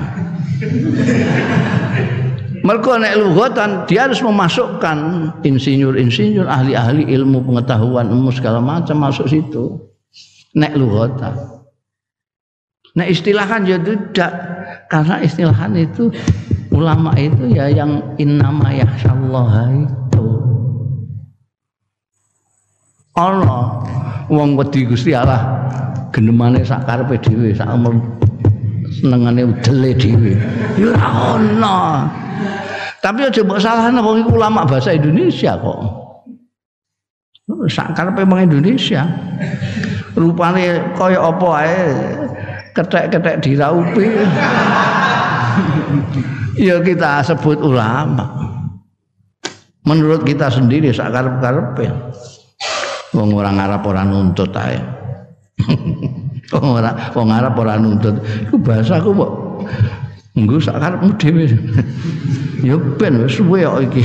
Mergo nek lughatan dia harus memasukkan insinyur-insinyur, ahli-ahli ilmu pengetahuan ilmu segala macam masuk situ. Nek lughatan. Nek istilahan ya tidak, karena istilahan itu ulama itu ya yang innama yakhsyallaha itu. Allah wong wedi Gusti Allah genemane sak karepe dhewe, sak senengane udele dhewe. Ya ora ono. Tapi aja mbok salahno wong iku ulama bahasa Indonesia kok. Sak karepe wong Indonesia. Rupane kaya apa ae ketek-ketek diraupi. Ya kita sebut ulama. Menurut kita sendiri sak karep-karepe. Wong orang Arab ora nuntut ae. Wong Arab ora nuntut. Iku bahasaku kok nggo sak karepmu dhewe. Ya ben wis suwe kok iki.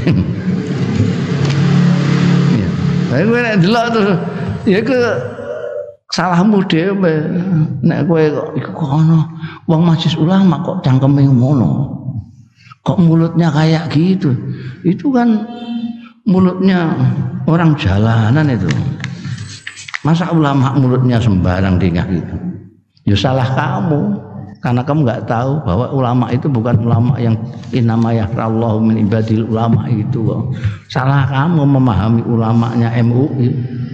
Ya. Lah kowe nek delok terus ya ke salahmu dhewe. Nek kowe kok iku kok ono wong majelis ulama kok cangkeme ngono. Kok mulutnya kayak gitu. Itu kan mulutnya orang jalanan itu. Masa ulama mulutnya sembarang tingkah gitu. Ya salah kamu. Karena kamu enggak tahu bahwa ulama itu bukan ulama yang innama yahrallahu min ibadil ulama itu kok. Salah kamu memahami ulamanya MUI.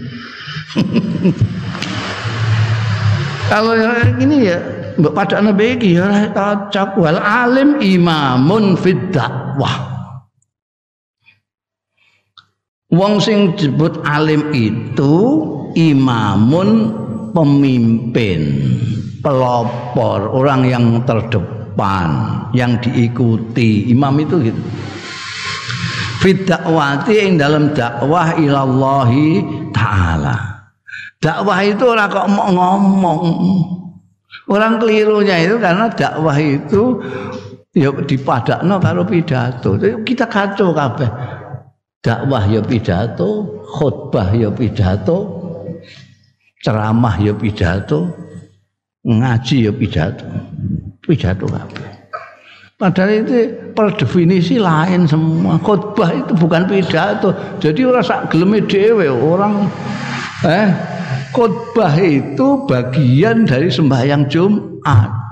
Kalau yang ini ya mbok padakno iki ya ora cocok. Wal alim imamun fid dakwah. Wong sing disebut alim itu imamun pemimpin, pelopor, orang yang terdepan, yang diikuti. Imam itu gitu. Fid dakwati ing dalam dakwah ilallahi taala. Dakwah itu ora kok mau ngomong. Orang kelirunya itu karena dakwah itu ya dipadakno karo pidato. Kita kacau kabeh. Dakwah ya pidato, khutbah ya pidato, ceramah ya pidato, ngaji ya pidato. Pidato kabeh. Padahal itu per definisi lain semua. Khutbah itu bukan pidato. Jadi ora sak geleme dhewe orang khutbah itu bagian dari sembahyang Jumat.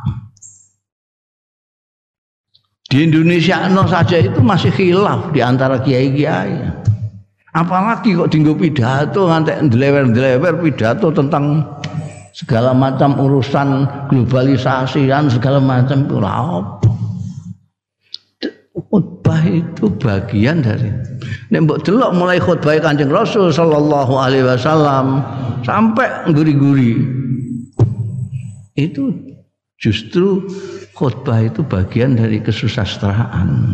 Di Indonesia saja itu masih khilaf di antara kiai-kiai. Apalagi kok dienggo pidato ngantek ndlewer-ndlewer pidato tentang segala macam urusan globalisasi dan segala macam itu apa. Khutbah itu bagian dari. Nek mbok delok mulai khutbah Kanjeng Rasul sallallahu alaihi wasallam sampai guri-guri. Itu justru khutbah itu bagian dari kesusastraan.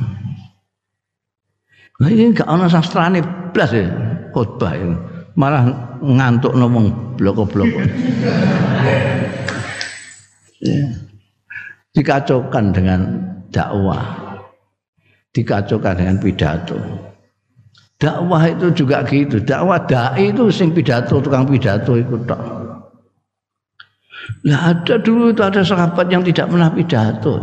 Nah ini gak ana sastrane blas ya khutbah itu. Malah ngantuk ngomong bloko-bloko. Ya. Dikacaukan dengan dakwah. Dikacaukan dengan pidato. Dakwah itu juga gitu. Dakwah dai itu sing pidato, tukang pidato itu tok. Lah ada dulu itu ada sahabat yang tidak pernah pidato.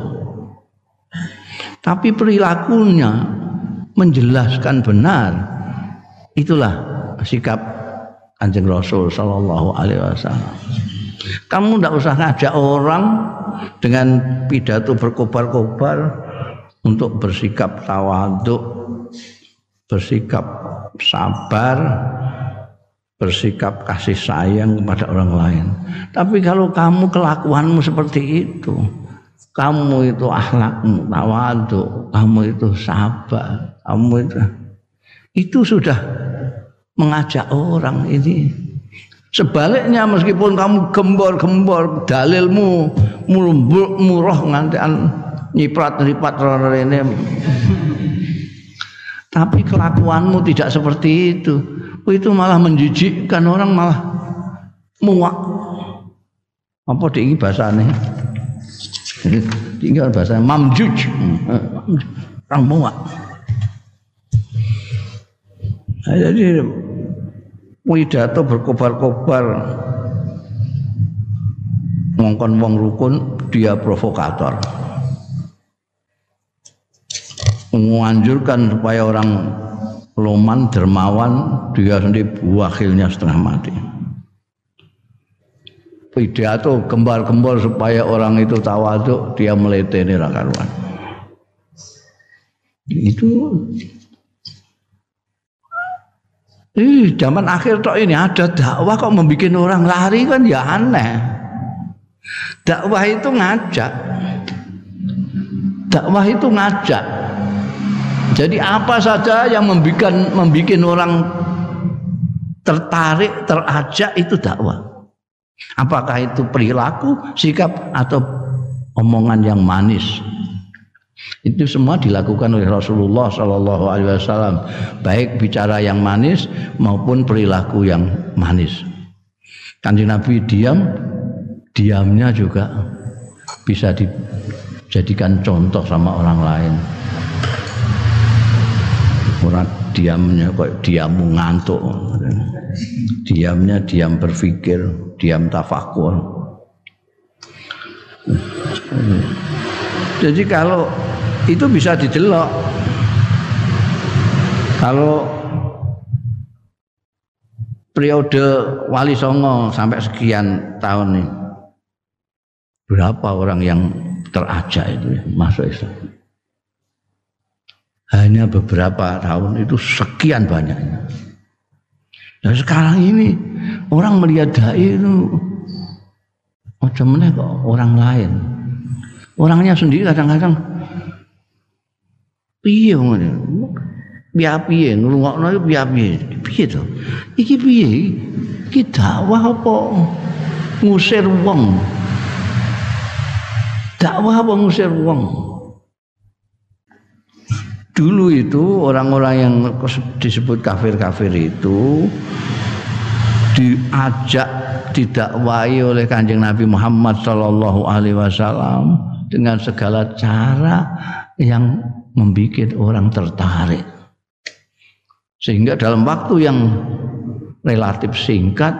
Tapi perilakunya menjelaskan benar. Itulah sikap Kanjeng Rasul sallallahu alaihi wasallam. Kamu tidak usah ngajak orang dengan pidato berkobar-kobar untuk bersikap tawadhu, bersikap sabar, bersikap kasih sayang kepada orang lain. Tapi kalau kamu kelakuanmu seperti itu, kamu itu akhlakmu tawadhu, kamu itu sabar, kamu itu sudah mengajak orang ini. Sebaliknya meskipun kamu gembor-gembor dalilmu murah ngantian nyiprat-nyiprat rene. Tapi kelakuanmu tidak seperti itu. Itu malah menjijikkan, orang malah muak. Apa ini bahasanya? Tinggal bahasanya mamjuj. Orang muak. Nah, jadi pidato berkobar-kobar ngongkon wong rukun, dia provokator. Menganjurkan supaya orang loman, dermawan, dia sendiri wakilnya setengah mati. Pidato gembal-gembal supaya orang itu tawaduk, dia meleteni ra karuan. Itu zaman akhir tok ini ada dakwah kok membuat orang lari, kan ya aneh. Dakwah itu ngajak. Dakwah itu ngajak. Jadi apa saja yang membuat orang tertarik, terajak, itu dakwah. Apakah itu perilaku, sikap, atau omongan yang manis. Itu semua dilakukan oleh Rasulullah SAW, baik bicara yang manis maupun perilaku yang manis. Kanjeng Nabi diamnya juga bisa dijadikan contoh sama orang lain. Orang diamnya kok diam ngantuk, diamnya diam berpikir, diam tafakur. Jadi kalau itu bisa didelok, kalau periode Wali Songo sampai sekian tahun ini, berapa orang yang terajak itu masuk Islam? Hanya beberapa tahun itu sekian banyaknya. Dan sekarang ini orang melihat dai itu macam mana kok orang lain. Orangnya sendiri kadang-kadang piye ngono. Piye ngrungokno iku piye. Piye to? Iki piye? Iki dakwah apa ngusir wong? Dakwah apa ngusir wong? Dulu itu orang-orang yang disebut kafir-kafir itu diajak, didakwahi oleh Kanjeng Nabi Muhammad SAW dengan segala cara yang membuat orang tertarik. Sehingga dalam waktu yang relatif singkat,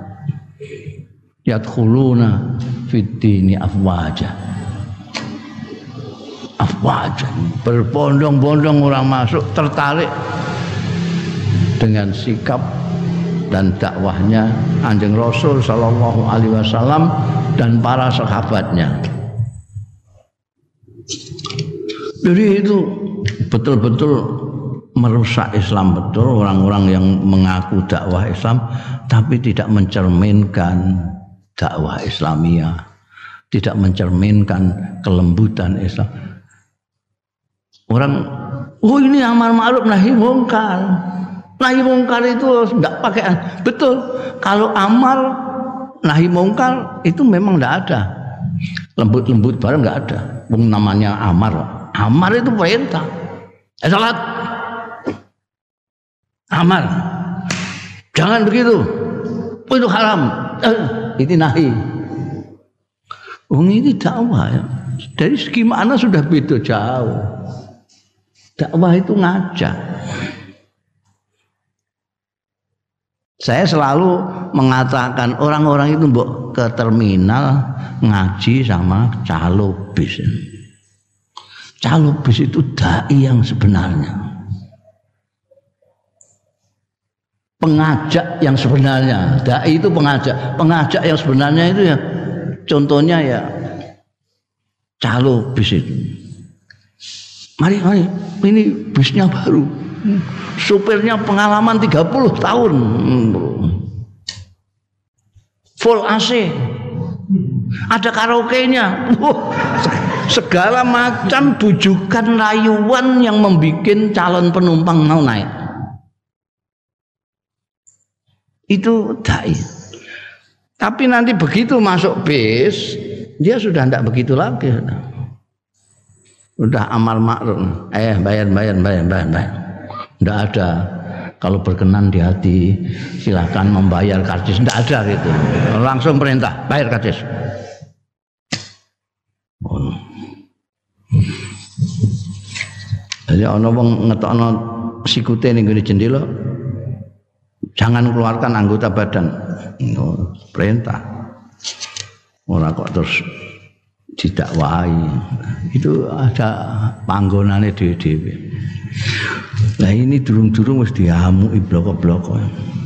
yadkhuluna fid dini afwaja. Berbondong-bondong orang masuk, tertarik dengan sikap dan dakwahnya Kanjeng Rasul sallallahu alaihi wasallam dan para sahabatnya. Jadi itu betul-betul merusak Islam, betul, orang-orang yang mengaku dakwah Islam tapi tidak mencerminkan dakwah Islamiyah, tidak mencerminkan kelembutan Islam. Orang, oh ini amar ma'ruf nahi mungkar. Nahi mungkar itu enggak pakai. Betul. Kalau amar nahi mungkar itu memang enggak ada. Lembut-lembut barang enggak ada. Namanya amar. Amar itu perintah. Salat. Amar. Jangan begitu. Itu haram. Itu nahi. Ini dakwah ya. Dari segi mana sudah beda jauh. Dakwah itu ngajak. Saya selalu mengatakan orang-orang itu mbok ke terminal ngaji sama calo bis. Calo bis itu dai yang sebenarnya. Pengajak yang sebenarnya. Dai itu pengajak. Pengajak yang sebenarnya itu ya contohnya ya calo bis itu. Mari, ini bisnya baru. Supirnya pengalaman 30 tahun. Full AC. Ada karaoke-nya. Segala macam bujukan rayuan yang membuat calon penumpang mau naik. Itu dai. Tapi nanti begitu masuk bis, dia sudah tidak begitu lagi. Udah amar ma'ruf, bayar. Enggak ada. Kalau berkenan di hati silakan membayar karcis, enggak ada gitu. Langsung perintah, bayar karcis. Jadi ana wong ngetokno sikute ning ngene jendela, jangan keluarkan anggota badan. Perintah. Ora kok terus didakwahi. Itu ada panggonane dhewe-dhewe. Lah ini durung-durung wis diamuki bloko-bloko.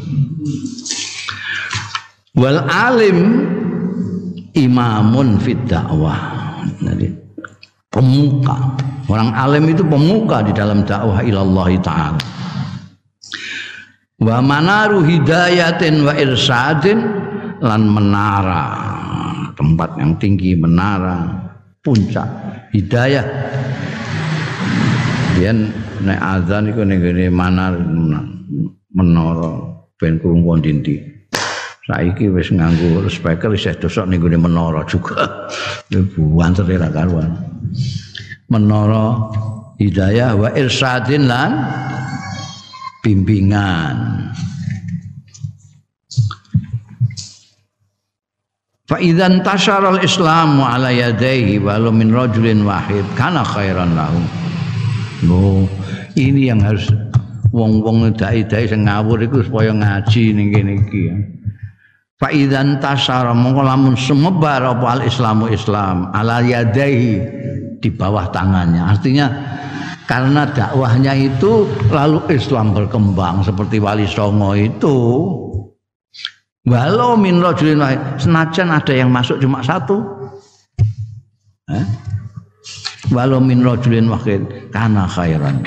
Wal alim imamun fid dakwah. Jadi pemuka. Orang alim itu pemuka di dalam dakwah ilallah ta'ala. Wa manaru hidayatin wa irsadin lan menara, tempat yang tinggi, menara, puncak hidayah. Yen nek azan iku ning ngene menara ben krungu ndi. Saiki wis nganggo speaker isih dosok ning ngene menara juga. Buantere ra karuan. Menara hidayah wa irsadin lan bimbingan. Fa idzan tasharal islamu ala yadayhi walau min rajulin wahid kana khairan lahu. Loh, ini yang harus wong-wong dai-dai sing ngawur iku supaya ngaji ning kene iki. Fa idzan tashara mongko lamun sumebar apa al islamu Islam ala yadayhi di bawah tangannya. Artinya karena dakwahnya itu lalu Islam berkembang seperti Wali Songo itu. Walau min rajulin wahid, senajan ada yang masuk cuma satu. Walau min rajulin wahid kana khairan.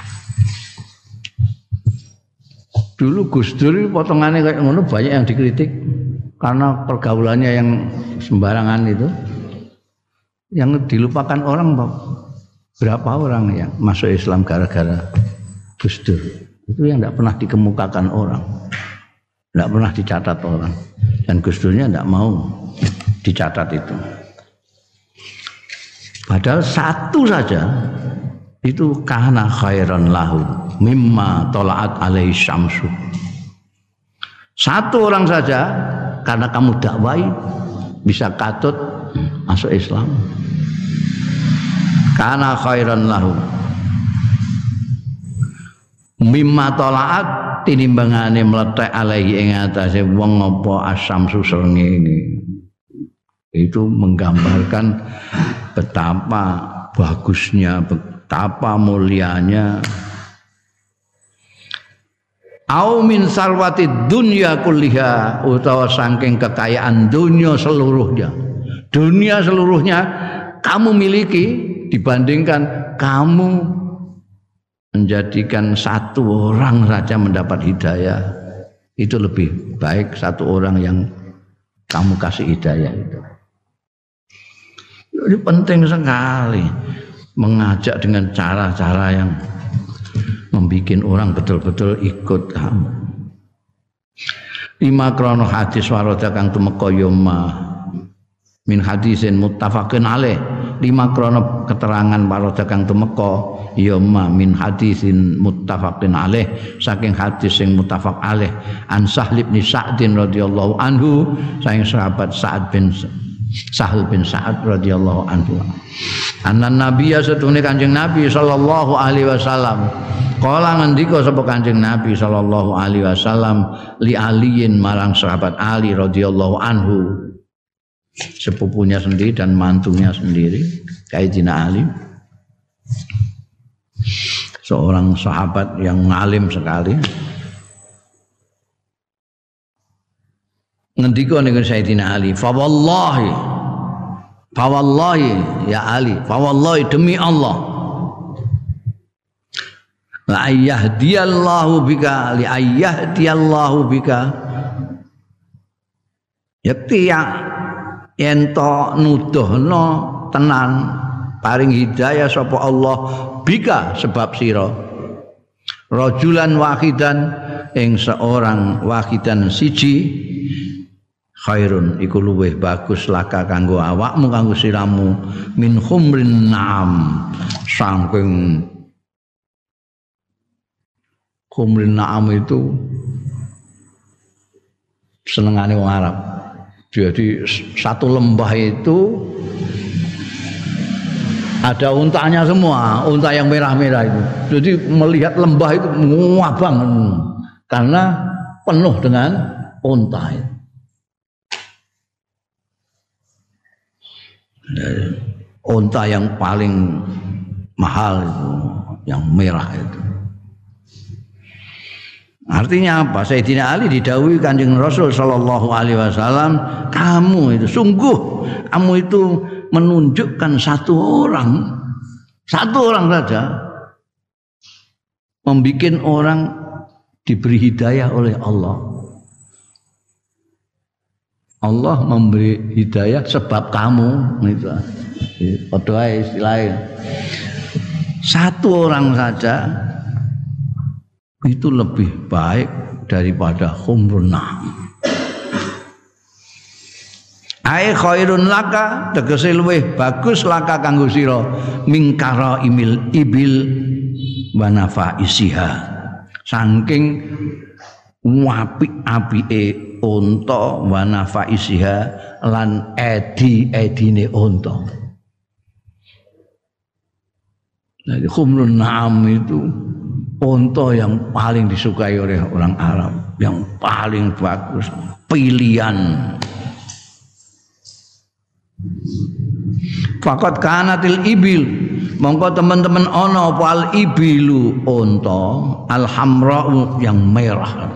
Dulu Gus Dur potongannya kayak ngono banyak yang dikritik karena pergaulannya yang sembarangan itu. Yang dilupakan orang berapa orang yang masuk Islam gara-gara Gus Dur. Itu yang tidak pernah dikemukakan orang. Tidak pernah dicatat orang. Dan Gus Durnya tidak mau dicatat itu. Padahal satu saja itu kana khairan lahu mimma tola'at alaihi syamsu. Satu orang saja karena kamu dakwai bisa katut masuk Islam. Kana khairan lahu mimma tola'at tinimbangane meletek alaihi ing atase wong apa asyamsu srengenge. Itu menggambarkan betapa bagusnya, betapa mulianya. Au min sarwati dunya kulliha, utawa saking kekayaan dunia seluruhnya. Dunia seluruhnya kamu miliki dibandingkan kamu menjadikan satu orang saja mendapat hidayah. Itu lebih baik satu orang yang kamu kasih hidayah itu. Ini penting sekali mengajak dengan cara-cara yang membuat orang betul-betul ikut kamu. 5 krono hadis warada kang tumeka yoma min hadisin muttafaqun alaih. 5 krono keterangan warada kang tumeka yoma min hadisin muttafaqun alaih, saking hadis sing muttafaq alaih. An Sahl bin Sa'din radhiyallahu anhu, saking sahabat Sahl bin Sa'ad radhiyallahu anhu. Annan nabiyya satune Kanjeng Nabi sallallahu alaihi wasallam kala ngendika sapa Kanjeng Nabi sallallahu alaihi wasallam li aliyin marang sahabat Ali radhiyallahu anhu, sepupunya sendiri dan mantunya sendiri, Sayyidina Ali, seorang sahabat yang ngalim sekali. Ngendika niku Sayyidina Ali, fa wallahi ya Ali, fa wallahi demi Allah, la ayyahdiyallahu bika li ayyahdiyallahu bika, yakti ento nuduhno tenan paring hidayah sapa Allah bika sebab sira rajulan wahidan ing seorang wahidan siji khairun iku luweh bagus laka kanggo awakmu kanggo siramu min khumrin na'am saking khumrin na'am itu senengane wong Arab. Jadi satu lembah itu ada untanya semua, unta yang merah-merah itu. Jadi melihat lembah itu ngabang karena penuh dengan unta itu. Unta yang paling mahal itu, yang merah itu. Artinya apa? Sayyidina Ali didhawuhi Kanjeng Rasul sallallahu alaihi wasallam, kamu itu sungguh kamu itu menunjukkan satu orang saja membikin orang diberi hidayah oleh Allah. Allah memberi hidayah sebab kamu itu. Padha istilahnya. Satu orang saja itu lebih baik daripada khumrun na'am. Ai khairun laka tegese luweh bagus laka kanggo sira mingkara imil ibil wa nafaisiha. Saking apik-apike unta wa nafaisiha lan edi-edine unta. Jadi khumrun na'am itu unta yang paling disukai oleh orang Arab, yang paling bagus, pilihan. Faqad kanatil ibil, mongko teman-teman ana apa al ibilu unta al hamra yang merah.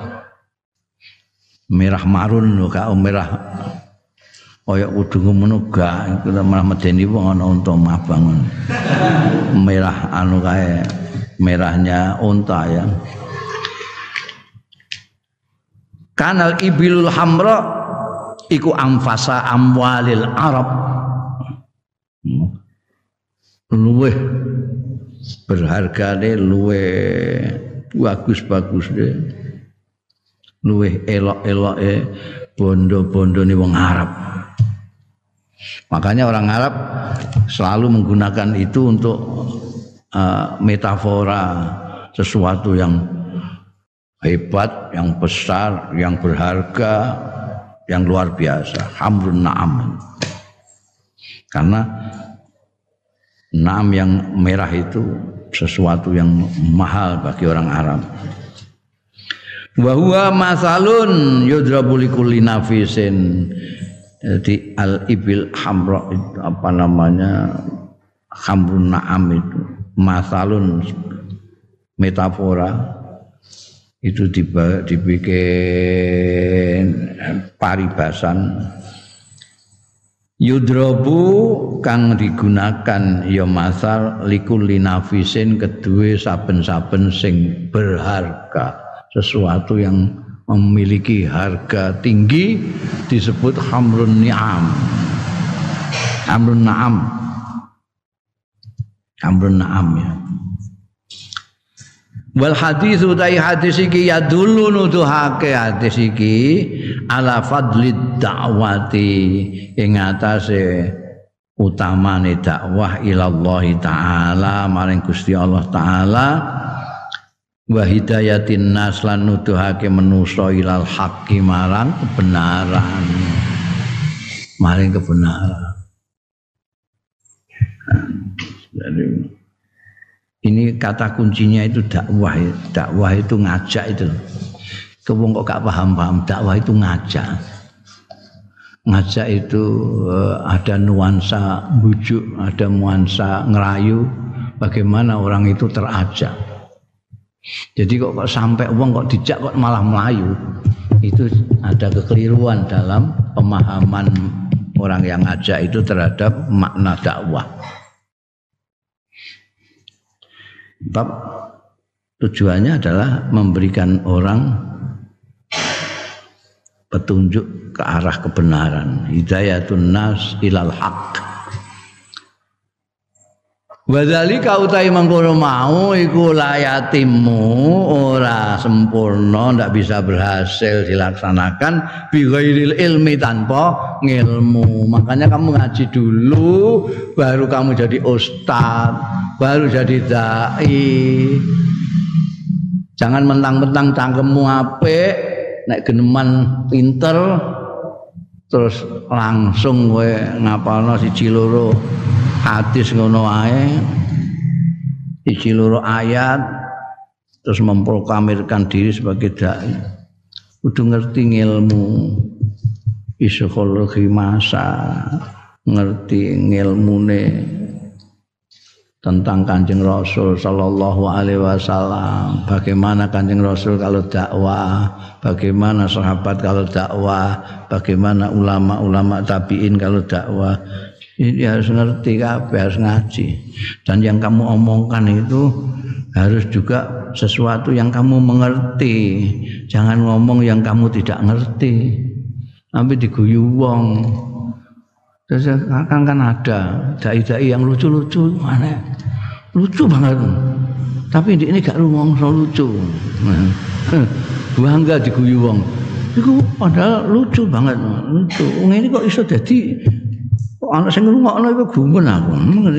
Merah marun lho gak merah kaya kudu ngono gak, kita malah medeni wong ana unta mabang. Merah anu kae merahnya unta ya. Kanal ibilul hamra iku amfasa amwalil Arab. Luweh berhargane, luweh bagus deh. Luweh elok-eloke bondo-bondone wong Arab. Makanya orang Arab selalu menggunakan itu untuk metafora sesuatu yang hebat, yang besar, yang berharga, yang luar biasa. Hamrun na'am. Karena na'am yang merah itu sesuatu yang mahal bagi orang Arab. Wa huwa masalun yudrabu likulli nafisin. Jadi al-ibil hamra itu apa namanya? Hamrun na'am itu masalun metafora itu dibikin paribasan yudrabu kang digunakan ya masal likulli nafisin kedue saben-saben sing berharga, sesuatu yang memiliki harga tinggi disebut hamrun ni'am. Hamrun na'am. Hamrun na'am ya. Wal hadis utai hadis iki ya dulu nuduhake hadis iki ala fadlid da'wati ing atase utamane dakwah ilallah taala maring Gusti Allah taala wa hidayatin nas lan nuduhake manusa ilal haqqi marang kebenaran. Maring kebenaran. Jadi ini kata kuncinya itu dakwah. Dakwah itu ngajak itu. Wong kok gak paham-paham, dakwah itu ngajak. Ngajak itu ada nuansa bujuk, ada nuansa ngerayu, bagaimana orang itu terajak. Jadi kok sampai wong kok dijak kok malah melayu, itu ada kekeliruan dalam pemahaman orang yang ngajak itu terhadap makna dakwah. Bab tujuannya adalah memberikan orang petunjuk ke arah kebenaran, hidayatun nas ilal haq. Wadzalika utai mangkono mau iku layatimu ora sempurna, ndak bisa berhasil dilaksanakan bi ghairil ilmi, tanpa ngilmu. Makanya kamu ngaji dulu, baru kamu jadi ustaz, baru jadi dai. Jangan mentang-mentang cangkemmu apik, nek geneman pinter terus langsung kowe ngapalno siji loro hadis ngono wae, siji loro ayat terus memproklamirkan diri sebagai dai. Kudu ngerti ilmu psikologi masa, ngerti ilmune tentang Kanjeng Rasul sallallahu alaihi wasallam, bagaimana Kanjeng Rasul kalau dakwah, bagaimana sahabat kalau dakwah, bagaimana ulama-ulama tabi'in kalau dakwah. Ini harus ngerti kabeh, harus ngaji. Dan yang kamu omongkan itu harus juga sesuatu yang kamu mengerti. Jangan ngomong yang kamu tidak ngerti. Sampai diguyu wong. Terus kan ada dai-dai yang lucu-lucu, mana? Lucu banget. Tapi ini gak rumangsa lucu. Bangga diguyu wong. Iku padahal lucu banget, lucu. Wong ini kok iso dadi anak sing ngrungokno iku gumun aku.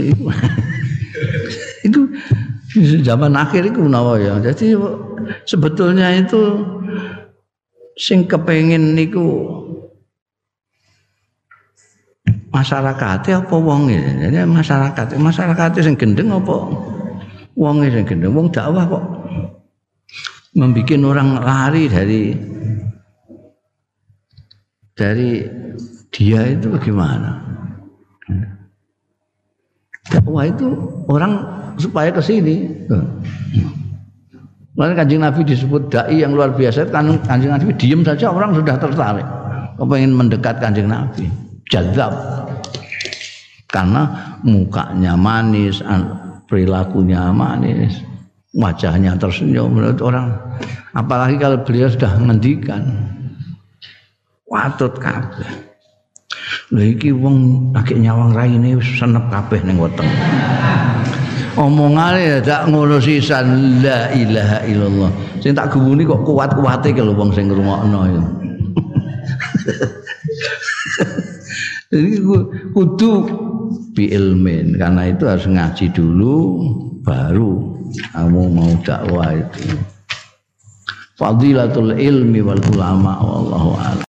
Itu zaman akhir iku menawa ya. Jadi sebetulnya itu sing kepengin niku masyarakate apa wonge? Jadi masyarakat sing gendeng apa wonge sing gendeng? Wong dakwah kok membuat orang lari dari dia itu bagaimana? Dakwah itu orang supaya ke sini. Lalu Kanjeng Nabi disebut dai yang luar biasa. Kanjeng Nabi diam saja orang sudah tertarik, kepengen mendekat Kanjeng Nabi. Jadzab. Karena mukanya manis, perilakunya manis, wajahnya tersenyum menurut orang. Apalagi kalau beliau sudah ngendikan, watut kabeh. Lha iki wong lagi nyawang raine wis senep kabeh ning weteng. Omongane ya tak ngono sisan, la ilaha illallah. Sing tak guwuni kok kuat-kuate ke lho wong sing ngrungokno iku. Jadi kudu bi ilmin, karena itu harus ngaji dulu baru kamu mau dakwah itu. Fadilatul ilmi wal ulama wallahu a'lam.